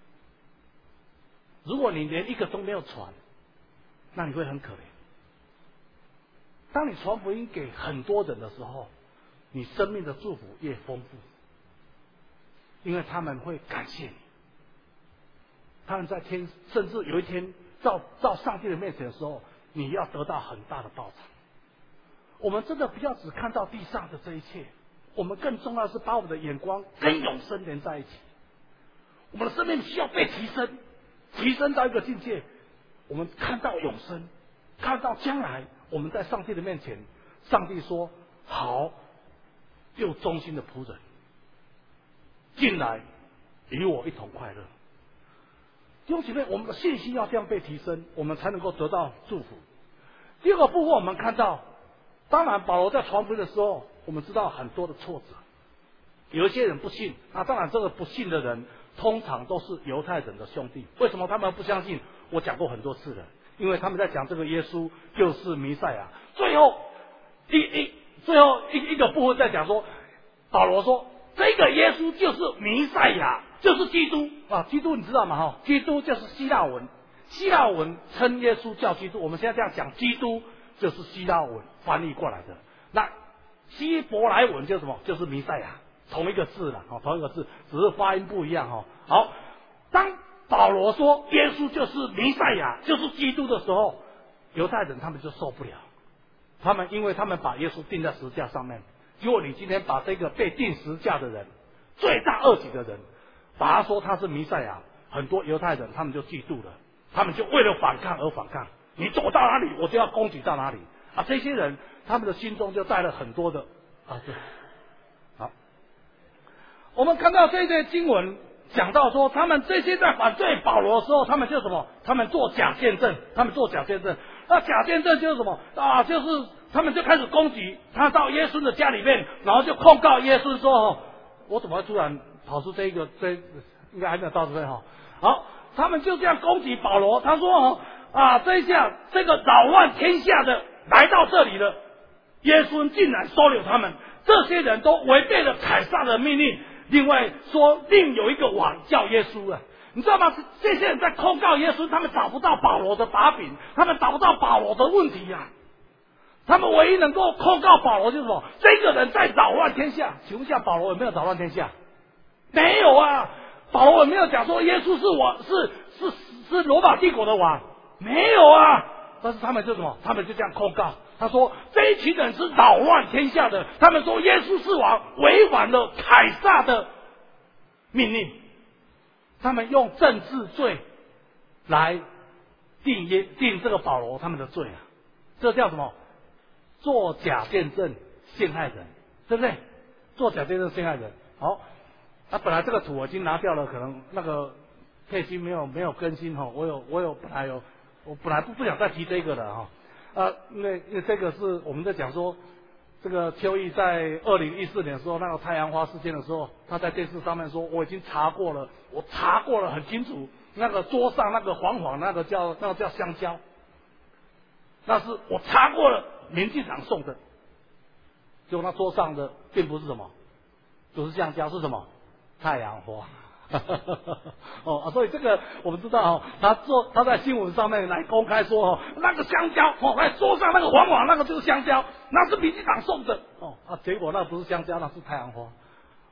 E: 如果你连一个都没有传，那你会很可怜。当你传福音给很多人的时候，你生命的祝福越丰富，因为他们会感谢你。他们在天，甚至有一天到到上帝的面前的时候，你要得到很大的报偿。我们真的不要只看到地上的这一切，我们更重要的是把我们的眼光跟永生连在一起。我们的生命需要被提升，提升到一个境界，我们看到永生，看到将来我们在上帝的面前，上帝说：“好，又忠心的仆人，进来与我一同快乐。”弟兄姐妹，我们的信心要这样被提升，我们才能够得到祝福。第二个部分，我们看到，当然保罗在传福音的时候，我们知道很多的挫折，有一些人不信，那当然这个不信的人，通常都是犹太人的兄弟。为什么他们不相信？我讲过很多次了，因为他们在讲这个耶稣就是弥赛亚。最后一一最后一一个部分在讲说，保罗说这个耶稣就是弥赛亚，就是基督啊！基督你知道吗？哈，基督就是希腊文，希腊文称耶稣叫基督。我们现在这样讲，基督就是希腊文翻译过来的。那希伯来文就是什么？就是弥赛亚，同一个字了，哦，同一个字，只是发音不一样哈。好，当保罗说耶稣就是弥赛亚，就是基督的时候，犹太人他们就受不了，他们因为他们把耶稣钉在十字架上面。如果你今天把这个被钉十字架的人，罪大恶极的人，把他说他是弥赛亚，很多犹太人他们就嫉妒了，他们就为了反抗而反抗，你走到哪里我就要攻击到哪里啊！这些人他们的心中就带了很多的啊，对，好，我们看到这些经文讲到说，他们这些在反对保罗的时候，他们就什么？他们做假见证，他们做假见证。那假见证就是什么啊？就是他们就开始攻击他，到耶稣的家里面，然后就控告耶稣说：“哦，我怎么会突然跑出这个？这应该还没有到这边哈。”好，他们就这样攻击保罗。他说：“哦啊，这一下这个扰乱天下的来到这里了，耶稣竟然收留他们，这些人都违背了凯撒的命令。另外说，另有一个王叫耶稣啊。”你知道吗？这些人在控告耶稣，他们找不到保罗的把柄，他们找不到保罗的问题呀、啊。他们唯一能够控告保罗就是什么？这个人在扰乱天下。请问一下，保罗有没有扰乱天下？没有啊。保罗有没有讲说耶稣是我是是是罗马帝国的王？没有啊。但是他们就什么？他们就这样控告。他说这一群人是扰乱天下的。他们说耶稣是王，违反了凯撒的命令。他们用政治罪来定耶定这个保罗他们的罪啊，这叫什么？作假见证陷害人，对不对？作假见证陷害人。好，那、啊、本来这个图我已经拿掉了，可能那个配信没有没有更新哈。我有我有本来有，我本来不不想再提这个的哈。啊，因为因为这个是我们在讲说。这个邱毅在二零一四年的时候，那个太阳花事件的时候，他在电视上面说，我已经查过了，我查过了很清楚，那个桌上那个黄黄那个叫那个叫香蕉，那是我查过了，民进党送的，结果那桌上的并不是什么，不是香蕉，是什么？太阳花。哦，所以这个我们知道哦，他做他在新闻上面来公开说哦，那个香蕉哦，在桌上那个黄黄那个就是香蕉，那是民进党送的哦啊，结果那不是香蕉，那是太阳花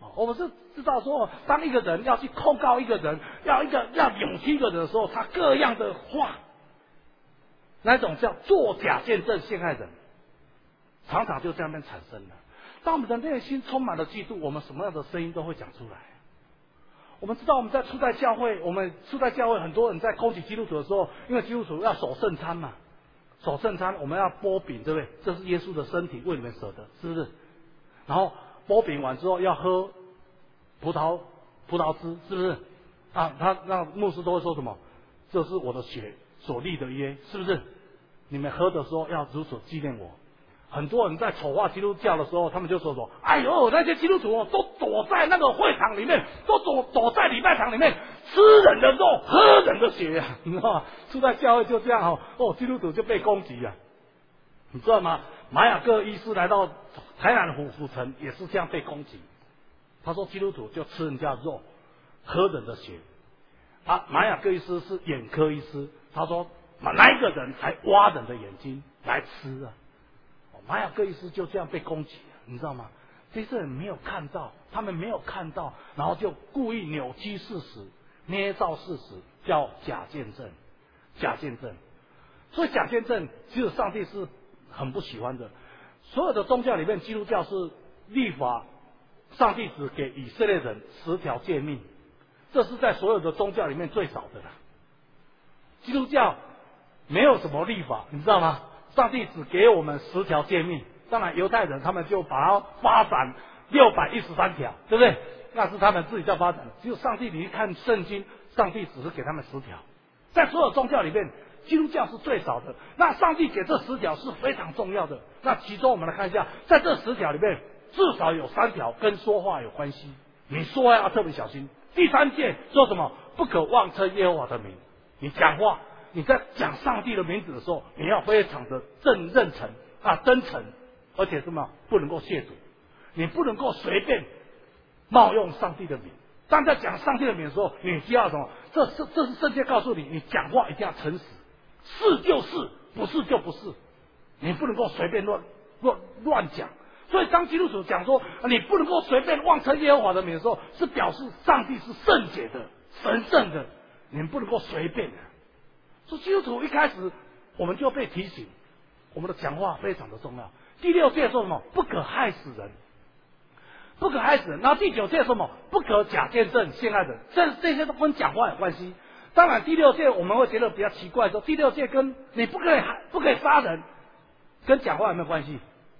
E: 我们是知道说，当一个人要去控告一个人，要一个要勇气一个人的时候，他各样的话，那种叫作假见证陷害人，常常就这样边产生了。当我们的内心充满了嫉妒，我们什么样的声音都会讲出来。我们知道我们在初代教会，我们初代教会很多人在攻击基督徒的时候，因为基督徒要守圣餐嘛，守圣餐我们要剥饼，对不对？这是耶稣的身体为你们舍的，是不是？然后剥饼完之后要喝葡萄葡萄汁，是不是？啊，他那牧师都会说什么？这是我的血所立的约，是不是？你们喝的时候要如此纪念我。很多人在丑化基督教的时候，他们就说说：“哎呦，那些基督徒哦，都躲在那个会场里面，都躲躲在礼拜堂里面，吃人的肉，喝人的血啊，你知道吗？”住在教会就这样哦，哦，基督徒就被攻击啊，你知道吗？马雅各医师来到台南府府城也是这样被攻击。他说基督徒就吃人家的肉，喝人的血。啊，马雅各医师是眼科医师，他说哪一个人还挖人的眼睛来吃啊？马雅各医师就这样被攻击了，你知道吗？这些人没有看到，他们没有看到，然后就故意扭曲事实，捏造事实，叫假见证，假见证。所以假见证，其实上帝是很不喜欢的。所有的宗教里面，基督教是律法，上帝只给以色列人十条诫命，这是在所有的宗教里面最少的了。基督教没有什么律法，你知道吗？上帝只给我们十条诫命，当然犹太人他们就把它发展六百一十三条，对不对？那是他们自己在发展的。只有上帝，你一看圣经，上帝只是给他们十条。在所有宗教里面，基督教是最少的。那上帝给这十条是非常重要的。那其中我们来看一下，在这十条里面，至少有三条跟说话有关系，你说话要特别小心。第三诫说什么？不可妄称耶和华的名。你讲话。你在讲上帝的名字的时候，你要非常的正认诚啊，真诚，而且什么不能够亵渎，你不能够随便冒用上帝的名。当在讲上帝的名的时候，你就要什么？这是这是圣经告诉你，你讲话一定要诚实，是就是，不是就不是，你不能够随便乱乱乱讲。所以当基督徒讲说你不能够随便妄称耶和华的名的时候，是表示上帝是圣洁的、神圣的，你不能够随便的。所以基督徒一开始我们就被提醒，我们的讲话非常的重要。第六诫说什么？不可害死人，不可害死人。然后第九诫说什么？不可假见证陷害人。这这些都跟讲话有关系。当然第六诫我们会觉得比较奇怪，说第六诫跟你不可以不可以杀人，跟讲话有没有关系？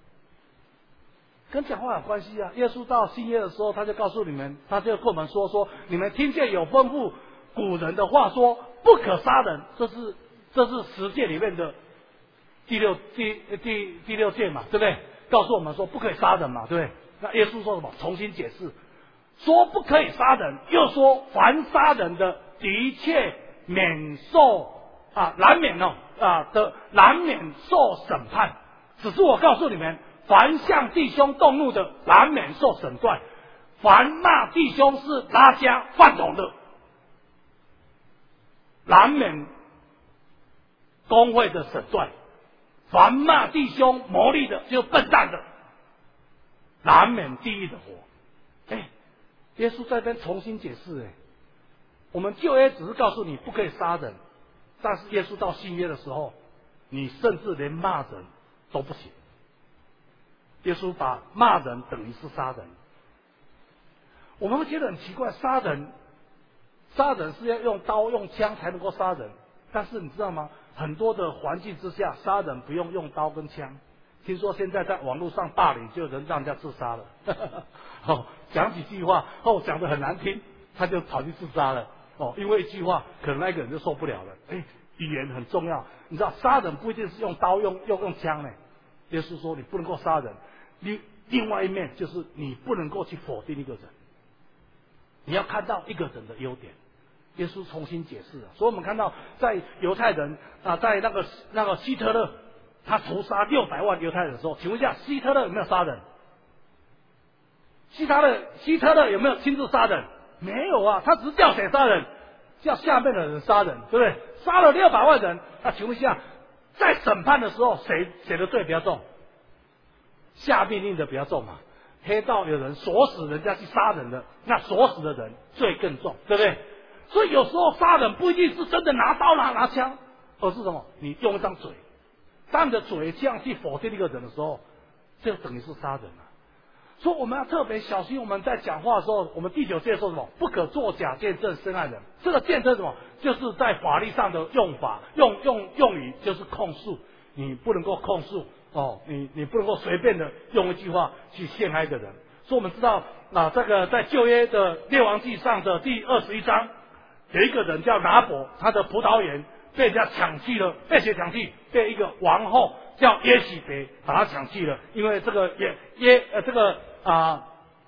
E: 跟讲话有关系啊！耶稣到新约的时候，他就告诉你们，他就跟我们说说，你们听见有吩咐古人的话说。不可杀人，这是这是十诫里面的第六第第第六诫嘛，对不对？告诉我们说不可以杀人嘛，对不对？那耶稣说什么？重新解释，说不可以杀人，又说凡杀人的的确免受啊难免哦啊的难免受审判。只是我告诉你们，凡向弟兄动怒的，难免受审断；凡骂弟兄是拉家饭桶的，难免公会的审断；凡骂弟兄谋利的，就笨蛋的，难免地狱的火。哎，耶稣在这边重新解释，哎，我们旧约只是告诉你不可以杀人，但是耶稣到新约的时候，你甚至连骂人都不行。耶稣把骂人等于是杀人。我们会觉得很奇怪，杀人杀人是要用刀用枪才能够杀人，但是你知道吗？很多的环境之下，杀人不用用刀跟枪。听说现在在网络上霸凌，就有人让人家自杀了。哦，讲几句话，哦，讲得很难听，他就跑去自杀了。哦，因为一句话，可能那个人就受不了了。哎，语言很重要，你知道，杀人不一定是用刀用用用枪呢。耶稣说你不能够杀人，另另外一面就是你不能够去否定一个人。你要看到一个人的优点，耶稣重新解释了。所以我们看到，在犹太人啊，在那个那个希特勒，他屠杀六百万犹太人的时候，请问一下，希特勒有没有杀人？希特勒希特勒有没有亲自杀人？没有啊，他只是叫谁杀人？叫下面的人杀人，对不对？杀了六百万人，那请问一下，在审判的时候，谁谁的罪比较重？下命令的比较重嘛？ 黑道有人锁死人家去杀人的，那锁死的人罪更重，对不对？所以有时候杀人不一定是真的拿刀拿拿枪，而是什么？你用一张嘴，当你的嘴这样去否定一个人的时候，这等于是杀人了。所以我们要特别小心，我们在讲话的时候，我们第九诫说什么？不可作假见证深爱人。这个见证什么？就是在法律上的用法，用用用语就是控诉，你不能够控诉哦，你你不能够随便的用一句话去陷害一个人。所以我们知道啊，这个在旧约的列王记上的第二十一章，有一个人叫拿伯，他的葡萄园被人家抢去了，被谁抢去？被一个王后叫耶洗别把他抢去了，因为这个耶耶呃这个啊，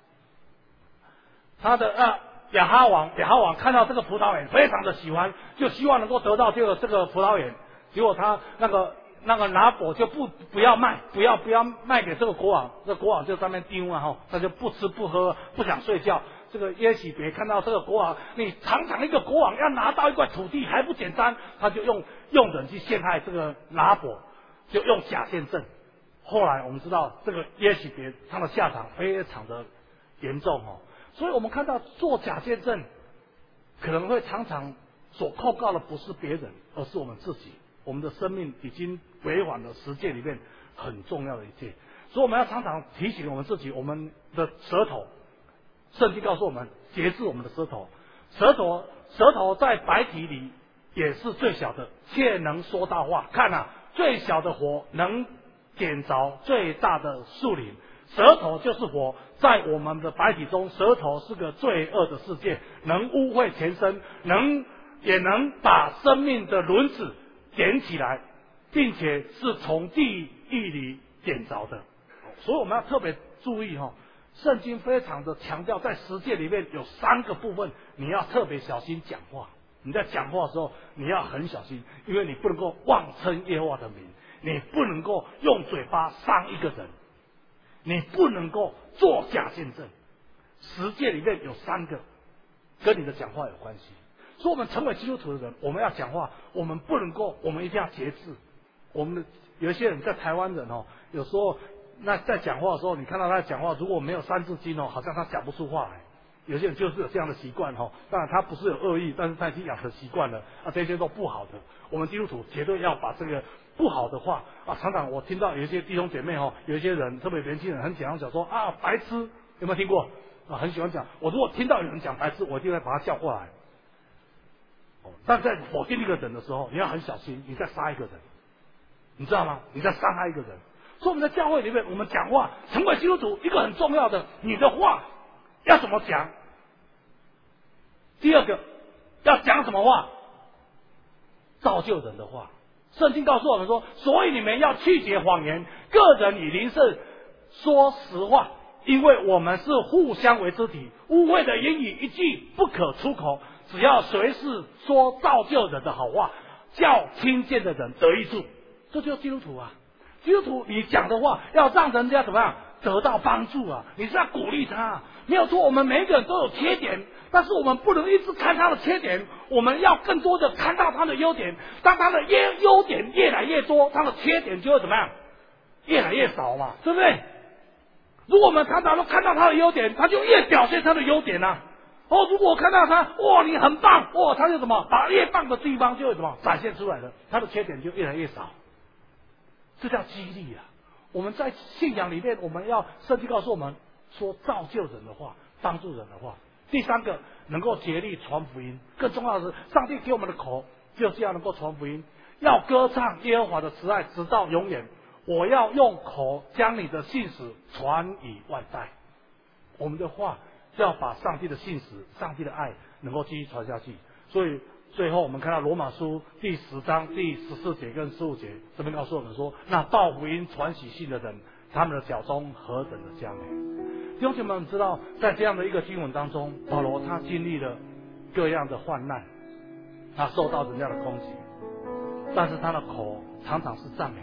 E: 他的啊亚哈王亚哈王看到这个葡萄园非常的喜欢，就希望能够得到这个这个葡萄园，结果他那个那个拿伯就不不要卖，不要不要卖给这个国王，这国王就在那边丢啊哈，他就不吃不喝，不想睡觉。这个耶洗别看到这个国王，你堂堂一个国王要拿到一块土地还不简单，他就用用人去陷害这个拿伯，就用假见证。后来我们知道这个耶洗别他的下场非常的严重哦，所以我们看到做假见证可能会常常所控告的不是别人，而是我们自己。我们的生命已经违反了十诫里面很重要的一诫，所以我们要常常提醒我们自己，我们的舌头，圣经告诉我们节制我们的舌头，舌头舌头在白体里也是最小的，却能说大话。看啊，最小的火能点着最大的树林，舌头就是火，在我们的白体中，舌头是个罪恶的世界，能污秽全身，能也能把生命的轮子点起来，并且是从地狱里点着的。所以我们要特别注意哈，圣经非常的强调，在十诫里面有三个部分，你要特别小心讲话。你在讲话的时候，你要很小心，因为你不能够妄称耶和华的名，你不能够用嘴巴伤一个人，你不能够作假见证。十诫里面有三个跟你的讲话有关系。所以我们成为基督徒的人，我们要讲话，我们不能够，我们一定要节制。我们有一些人在台湾人哦，有时候那在讲话的时候，你看到他讲话如果没有三字经哦，好像他讲不出话来。有些人就是有这样的习惯哦，当然他不是有恶意，但是他已经养成习惯了啊，这些都不好的。我们基督徒绝对要把这个不好的话啊，常常我听到有一些弟兄姐妹哦，有一些人特别年轻人很喜欢讲说啊白痴，有没有听过啊？很喜欢讲。我如果听到有人讲白痴，我一定会把他叫过来。但在否定一个人的时候，你要很小心，你在杀一个人，你知道吗？你在伤害一个人。所以我们在教会里面，我们讲话，成为基督徒一个很重要的，你的话要怎么讲？第二个，要讲什么话？造就人的话。圣经告诉我们说，所以你们要去绝谎言，个人与邻舍说实话，因为我们是互相为肢体，污秽的言语一句不可出口。只要随时说造就人的好话，叫听见的人得益处，这就是基督徒啊！基督徒，你讲的话要让人家怎么样得到帮助啊？你是要鼓励他，没有错。我们每一个人都有缺点，但是我们不能一直看他的缺点，我们要更多的看到他的优点。当他的优优点越来越多，他的缺点就会怎么样越来越少嘛，对不对？如果我们常常都看到他的优点，他就越表现他的优点啊。哦，如果我看到他，哇，你很棒，哇，他就什么，把越棒的地方就会什么展现出来了，他的缺点就越来越少，这叫激励啊！我们在信仰里面，我们要圣经告诉我们说造就人的话，帮助人的话。第三个，能够竭力传福音，更重要的是，上帝给我们的口就是要能够传福音，要歌唱耶和华的慈爱直到永远。我要用口将你的信使传以万代，我们的话。要把上帝的信实、上帝的爱能够继续传下去。所以最后我们看到罗马书第十章第十四节跟十五节，这边告诉我们说，那报福音传喜信的人，他们的脚中何等的佳美。弟兄姐妹们知道，在这样的一个经文当中，保罗他经历了各样的患难，他受到人家的攻击，但是他的口常常是赞美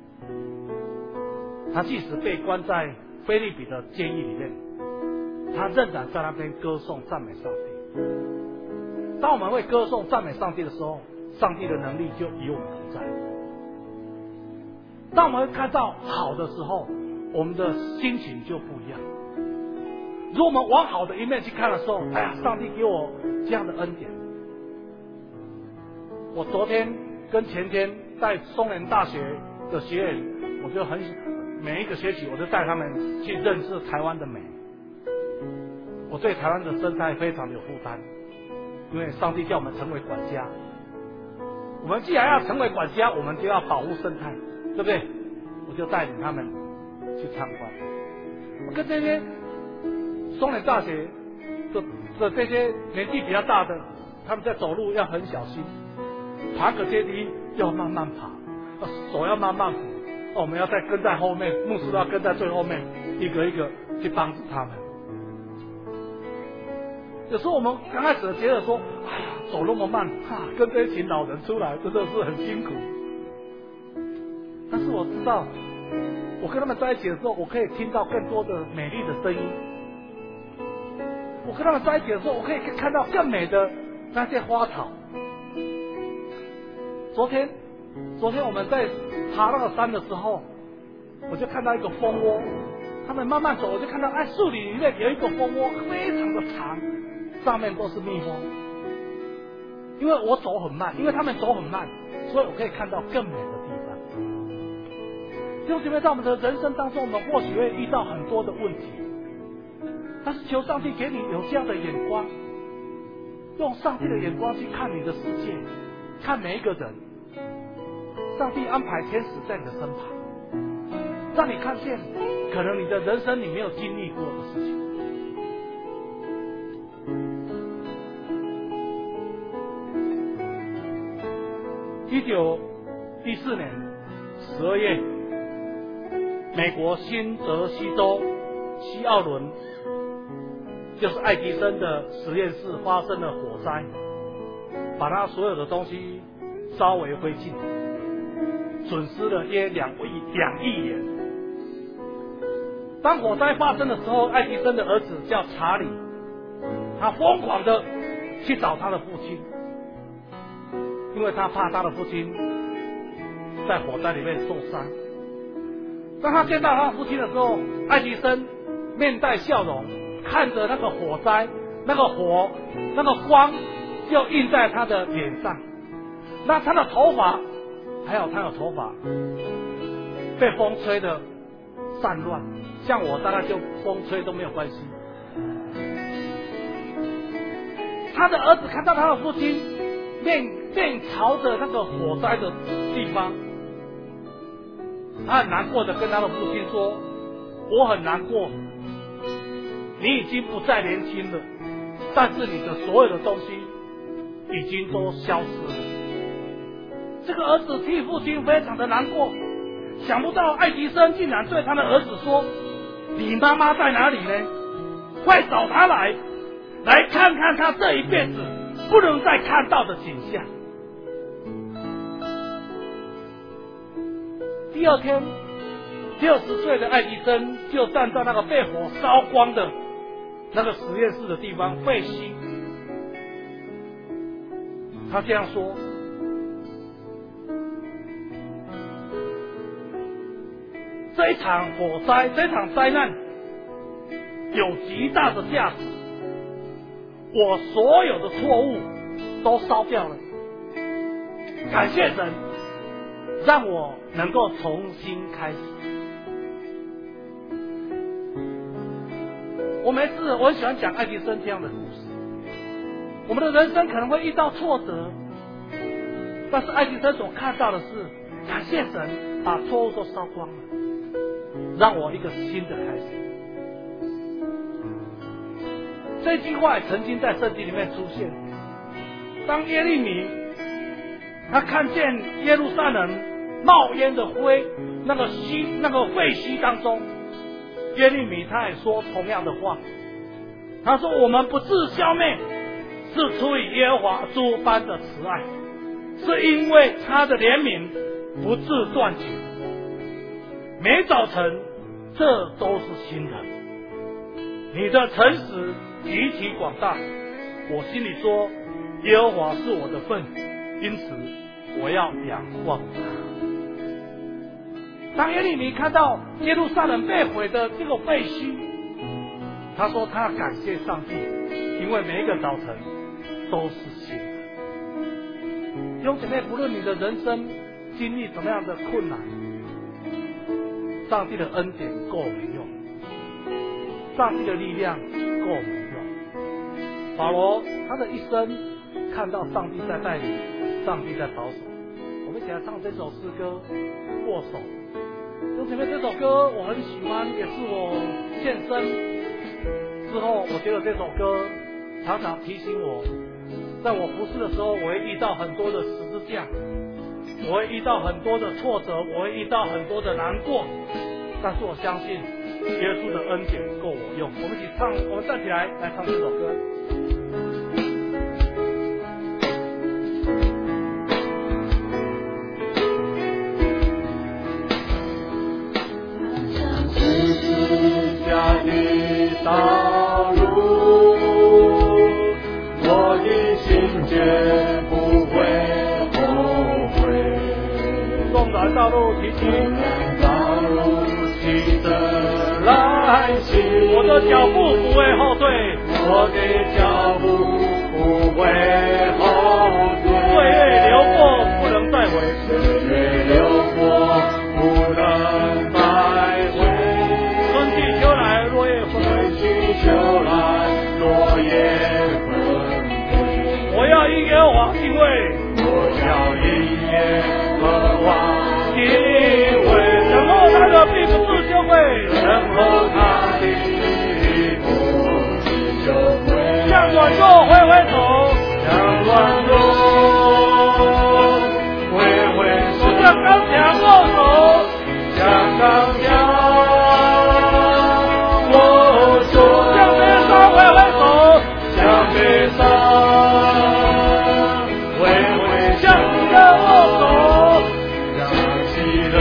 E: 的。他即使被关在腓立比的监狱里面，他仍然在那边歌颂赞美上帝。当我们会歌颂赞美上帝的时候，上帝的能力就与我们同在。当我们会看到好的时候，我们的心情就不一样。 如果我们往好的一面去看的时候，哎呀，上帝给我这样的恩典。我昨天跟前天在松原大学的学员，我就很每一个学期我就带他们去认识台湾的美。我对台湾的生态非常有负担，因为上帝叫我们成为管家。我们既然要成为管家，我们就要保护生态，对不对？我就带领他们去参观。我跟这些松原大学的的这些年纪比较大的，他们在走路要很小心，爬个阶梯要慢慢爬，手要慢慢扶。我们要再跟在后面，牧师都要跟在最后面，一个一个去帮助他们。有时候我们刚开始觉得说，哎呀，走那么慢，哈、啊，跟这一群老人出来真的是很辛苦。但是我知道，我跟他们在一起的时候，我可以听到更多的美丽的声音。我跟他们在一起的时候，我可以看到更美的那些花草。昨天，昨天我们在爬那个山的时候，我就看到一个蜂窝，他们慢慢走，我就看到，哎，树林里面有一个蜂窝，非常的长。上面都是蜜蜂，因为我走很慢，因为他们走很慢，所以我可以看到更美的地方。弟兄姐妹，在我们的人生当中，我们或许会遇到很多的问题，但是求上帝给你有这样的眼光，用上帝的眼光去看你的世界，看每一个人。上帝安排天使在你的身旁，让你看见可能你的人生你没有经历过的事情。一九一四年十二月，美国新泽西州西奥伦，就是爱迪生的实验室发生了火灾，把他所有的东西烧为灰烬，损失了约两亿两亿元。当火灾发生的时候，爱迪生的儿子叫查理，他疯狂的去找他的父亲。因为他怕他的父亲在火灾里面受伤。当他见到他父亲的时候，爱迪生面带笑容，看着那个火灾，那个火，那个光就映在他的脸上。那他的头发，还有他的头发被风吹得散乱，像我大概就风吹都没有关系。他的儿子看到他的父亲面面朝着那个火灾的地方，他很难过的跟他的父亲说：“我很难过，你已经不再年轻了，但是你的所有的东西已经都消失了。”这个儿子替父亲非常的难过，想不到爱迪生竟然对他的儿子说：“你妈妈在哪里呢？快找她来，来看看她这一辈子不能再看到的景象。”第二天，六十岁的爱迪生就站在那个被火烧光的那个实验室的地方废墟。他这样说：“这一场火灾，这一场灾难有极大的价值，我所有的错误都烧掉了，感谢神，让我能够重新开始。”我每次我很喜欢讲爱迪生这样的故事。我们的人生可能会遇到挫折，但是爱迪生所看到的是，感谢神把错误都烧光了，让我一个新的开始。这句话曾经在圣经里面出现。当耶利米他看见耶路撒冷冒烟的灰，那个墟那个废墟当中，耶利米他也说同样的话。他说：“我们不致消灭，是出于耶和华诸般的慈爱，是因为他的怜悯不致断绝。每早晨，这都是新的。你的诚实极其广大，我心里说，耶和华是我的份，因此我要仰望他。”当耶利米看到耶路撒冷被毁的这个废墟， 他说他感谢上帝，因为每一个早晨都是新的。弟兄姐妹，不论你的人生经历怎么样的困难，上帝的恩典够我们用，上帝的力量够我们用。保罗他的一生看到上帝在带领，上帝在保守。我们一起来唱这首诗歌《握手》。弟兄姐妹，这首歌我很喜欢，也是我献身之后，我觉得这首歌常常提醒我，在我服侍的时候，我会遇到很多的十字架，我会遇到很多的挫折，我会遇到很多的难过，但是我相信耶稣的恩典够我用。我们一起唱，我们站起来来唱这首歌。
D: 道路，我的心绝不会后悔。
E: 纵然道路崎岖，
D: 道路骑着来袭，
E: 我的脚步不会后退，
D: 我的脚步不会后退。
E: 岁月流过，不能再回，
D: 岁月流过，不能再回。
E: 春去秋来，落叶纷飞。
D: 秋来落叶纷飞，
E: 我要因耶和华敬畏，
D: 我要因耶和华敬畏。
E: 等候他的必不至羞愧，
D: 等候他的必不至羞愧。
E: 向软弱挥挥手，
D: 向软弱挥挥手，
E: 向刚强握手，
D: 向刚强。悲伤，微微
E: 向你的握手，
D: 想起了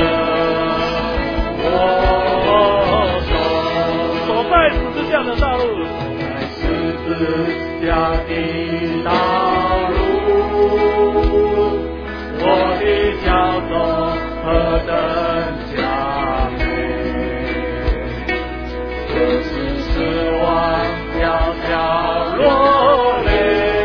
D: 握手。
E: 走在十字架的道路，
D: 走在十字架的道路，我的脚走何等佳美，这是失望悄悄落泪，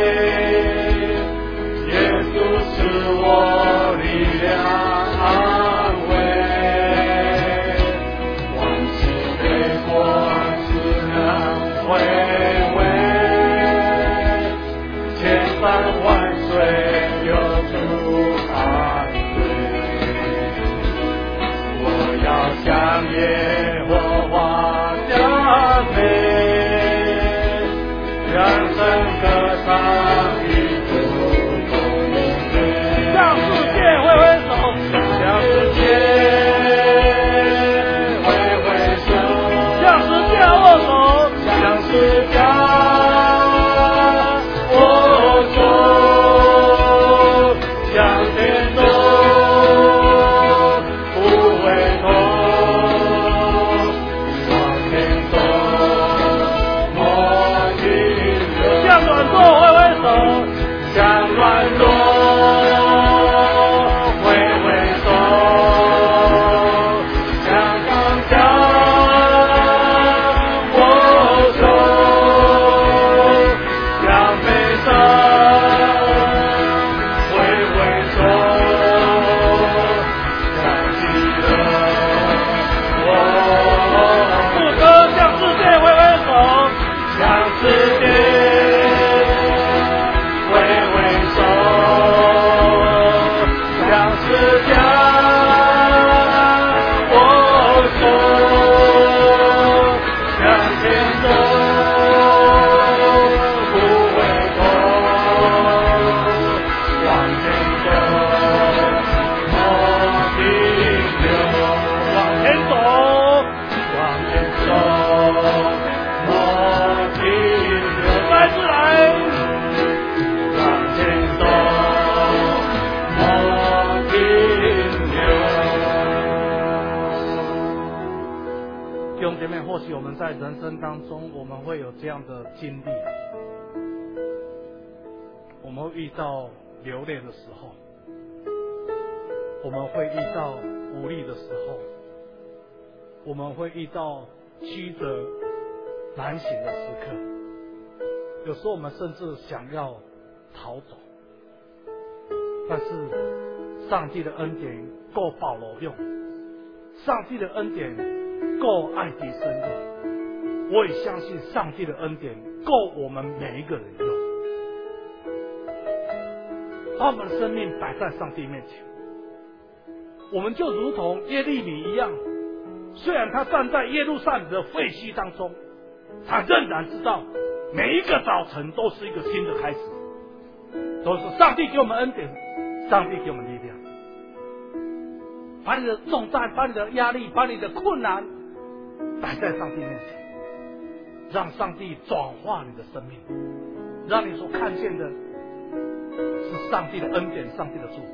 D: 耶稣是我力量安慰，往昔背过只能回味，千山万水有主安慰，我要向耶和华赞美。让整个上的主公明对，
E: 向世界挥挥手，
D: 向世界挥挥手，
E: 向十架握手，
D: 向十架握手，向天走，不回头，往前走。
E: 向软弱挥挥手，
D: 向软弱挥挥手，向刚强握手，向悲伤挥挥手，想起了我。
E: 副歌向世界挥挥手，
D: 向世界。
E: 或许我们在人生当中，我们会有这样的经历，我们会遇到流泪的时候，我们会遇到无力的时候，我们会遇到曲折难行的时刻，有时候我们甚至想要逃走，但是上帝的恩典够保罗用，上帝的恩典够爱迪生用，我也相信上帝的恩典够我们每一个人用。把我们的生命摆在上帝面前，我们就如同耶利米一样，虽然他站在耶路撒冷的废墟当中，他仍然知道每一个早晨都是一个新的开始，都是上帝给我们恩典，上帝给我们力量。把你的重担，把你的压力，把你的困难摆在上帝面前，让上帝转化你的生命，让你所看见的是上帝的恩典，上帝的祝福。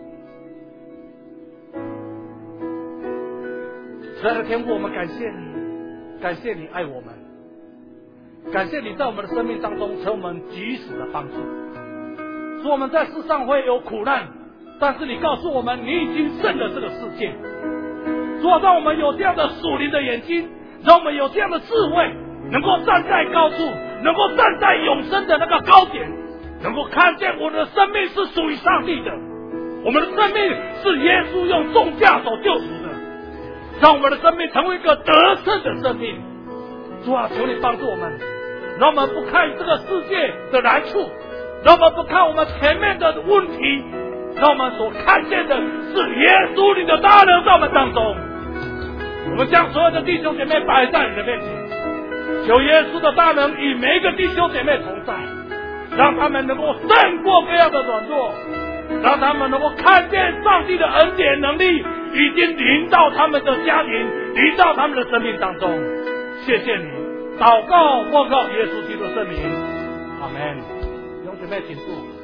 E: 亲爱的天父，我们感谢你，感谢你爱我们，感谢你在我们的生命当中成我们及时的帮助。说我们在世上会有苦难，但是你告诉我们，你已经胜了这个世界。说让我们有这样的属灵的眼睛，让我们有这样的智慧，能够站在高处，能够站在永生的那个高点，能够看见我的生命是属于上帝的，我们的生命是耶稣用重价所救赎的，让我们的生命成为一个得胜的生命。主啊，求你帮助我们，让我们不看这个世界的难处，让我们不看我们前面的问题，让我们所看见的是耶稣你的大能在我们当中。我们将所有的弟兄姐妹摆在你的面前，求耶稣的大能与每一个弟兄姐妹同在，让他们能够胜过各样的软弱，让他们能够看见上帝的恩典能力已经临到他们的家庭，临到他们的生命当中。谢谢你，祷告，奉靠耶稣基督的圣名，阿们。弟兄姐妹请坐。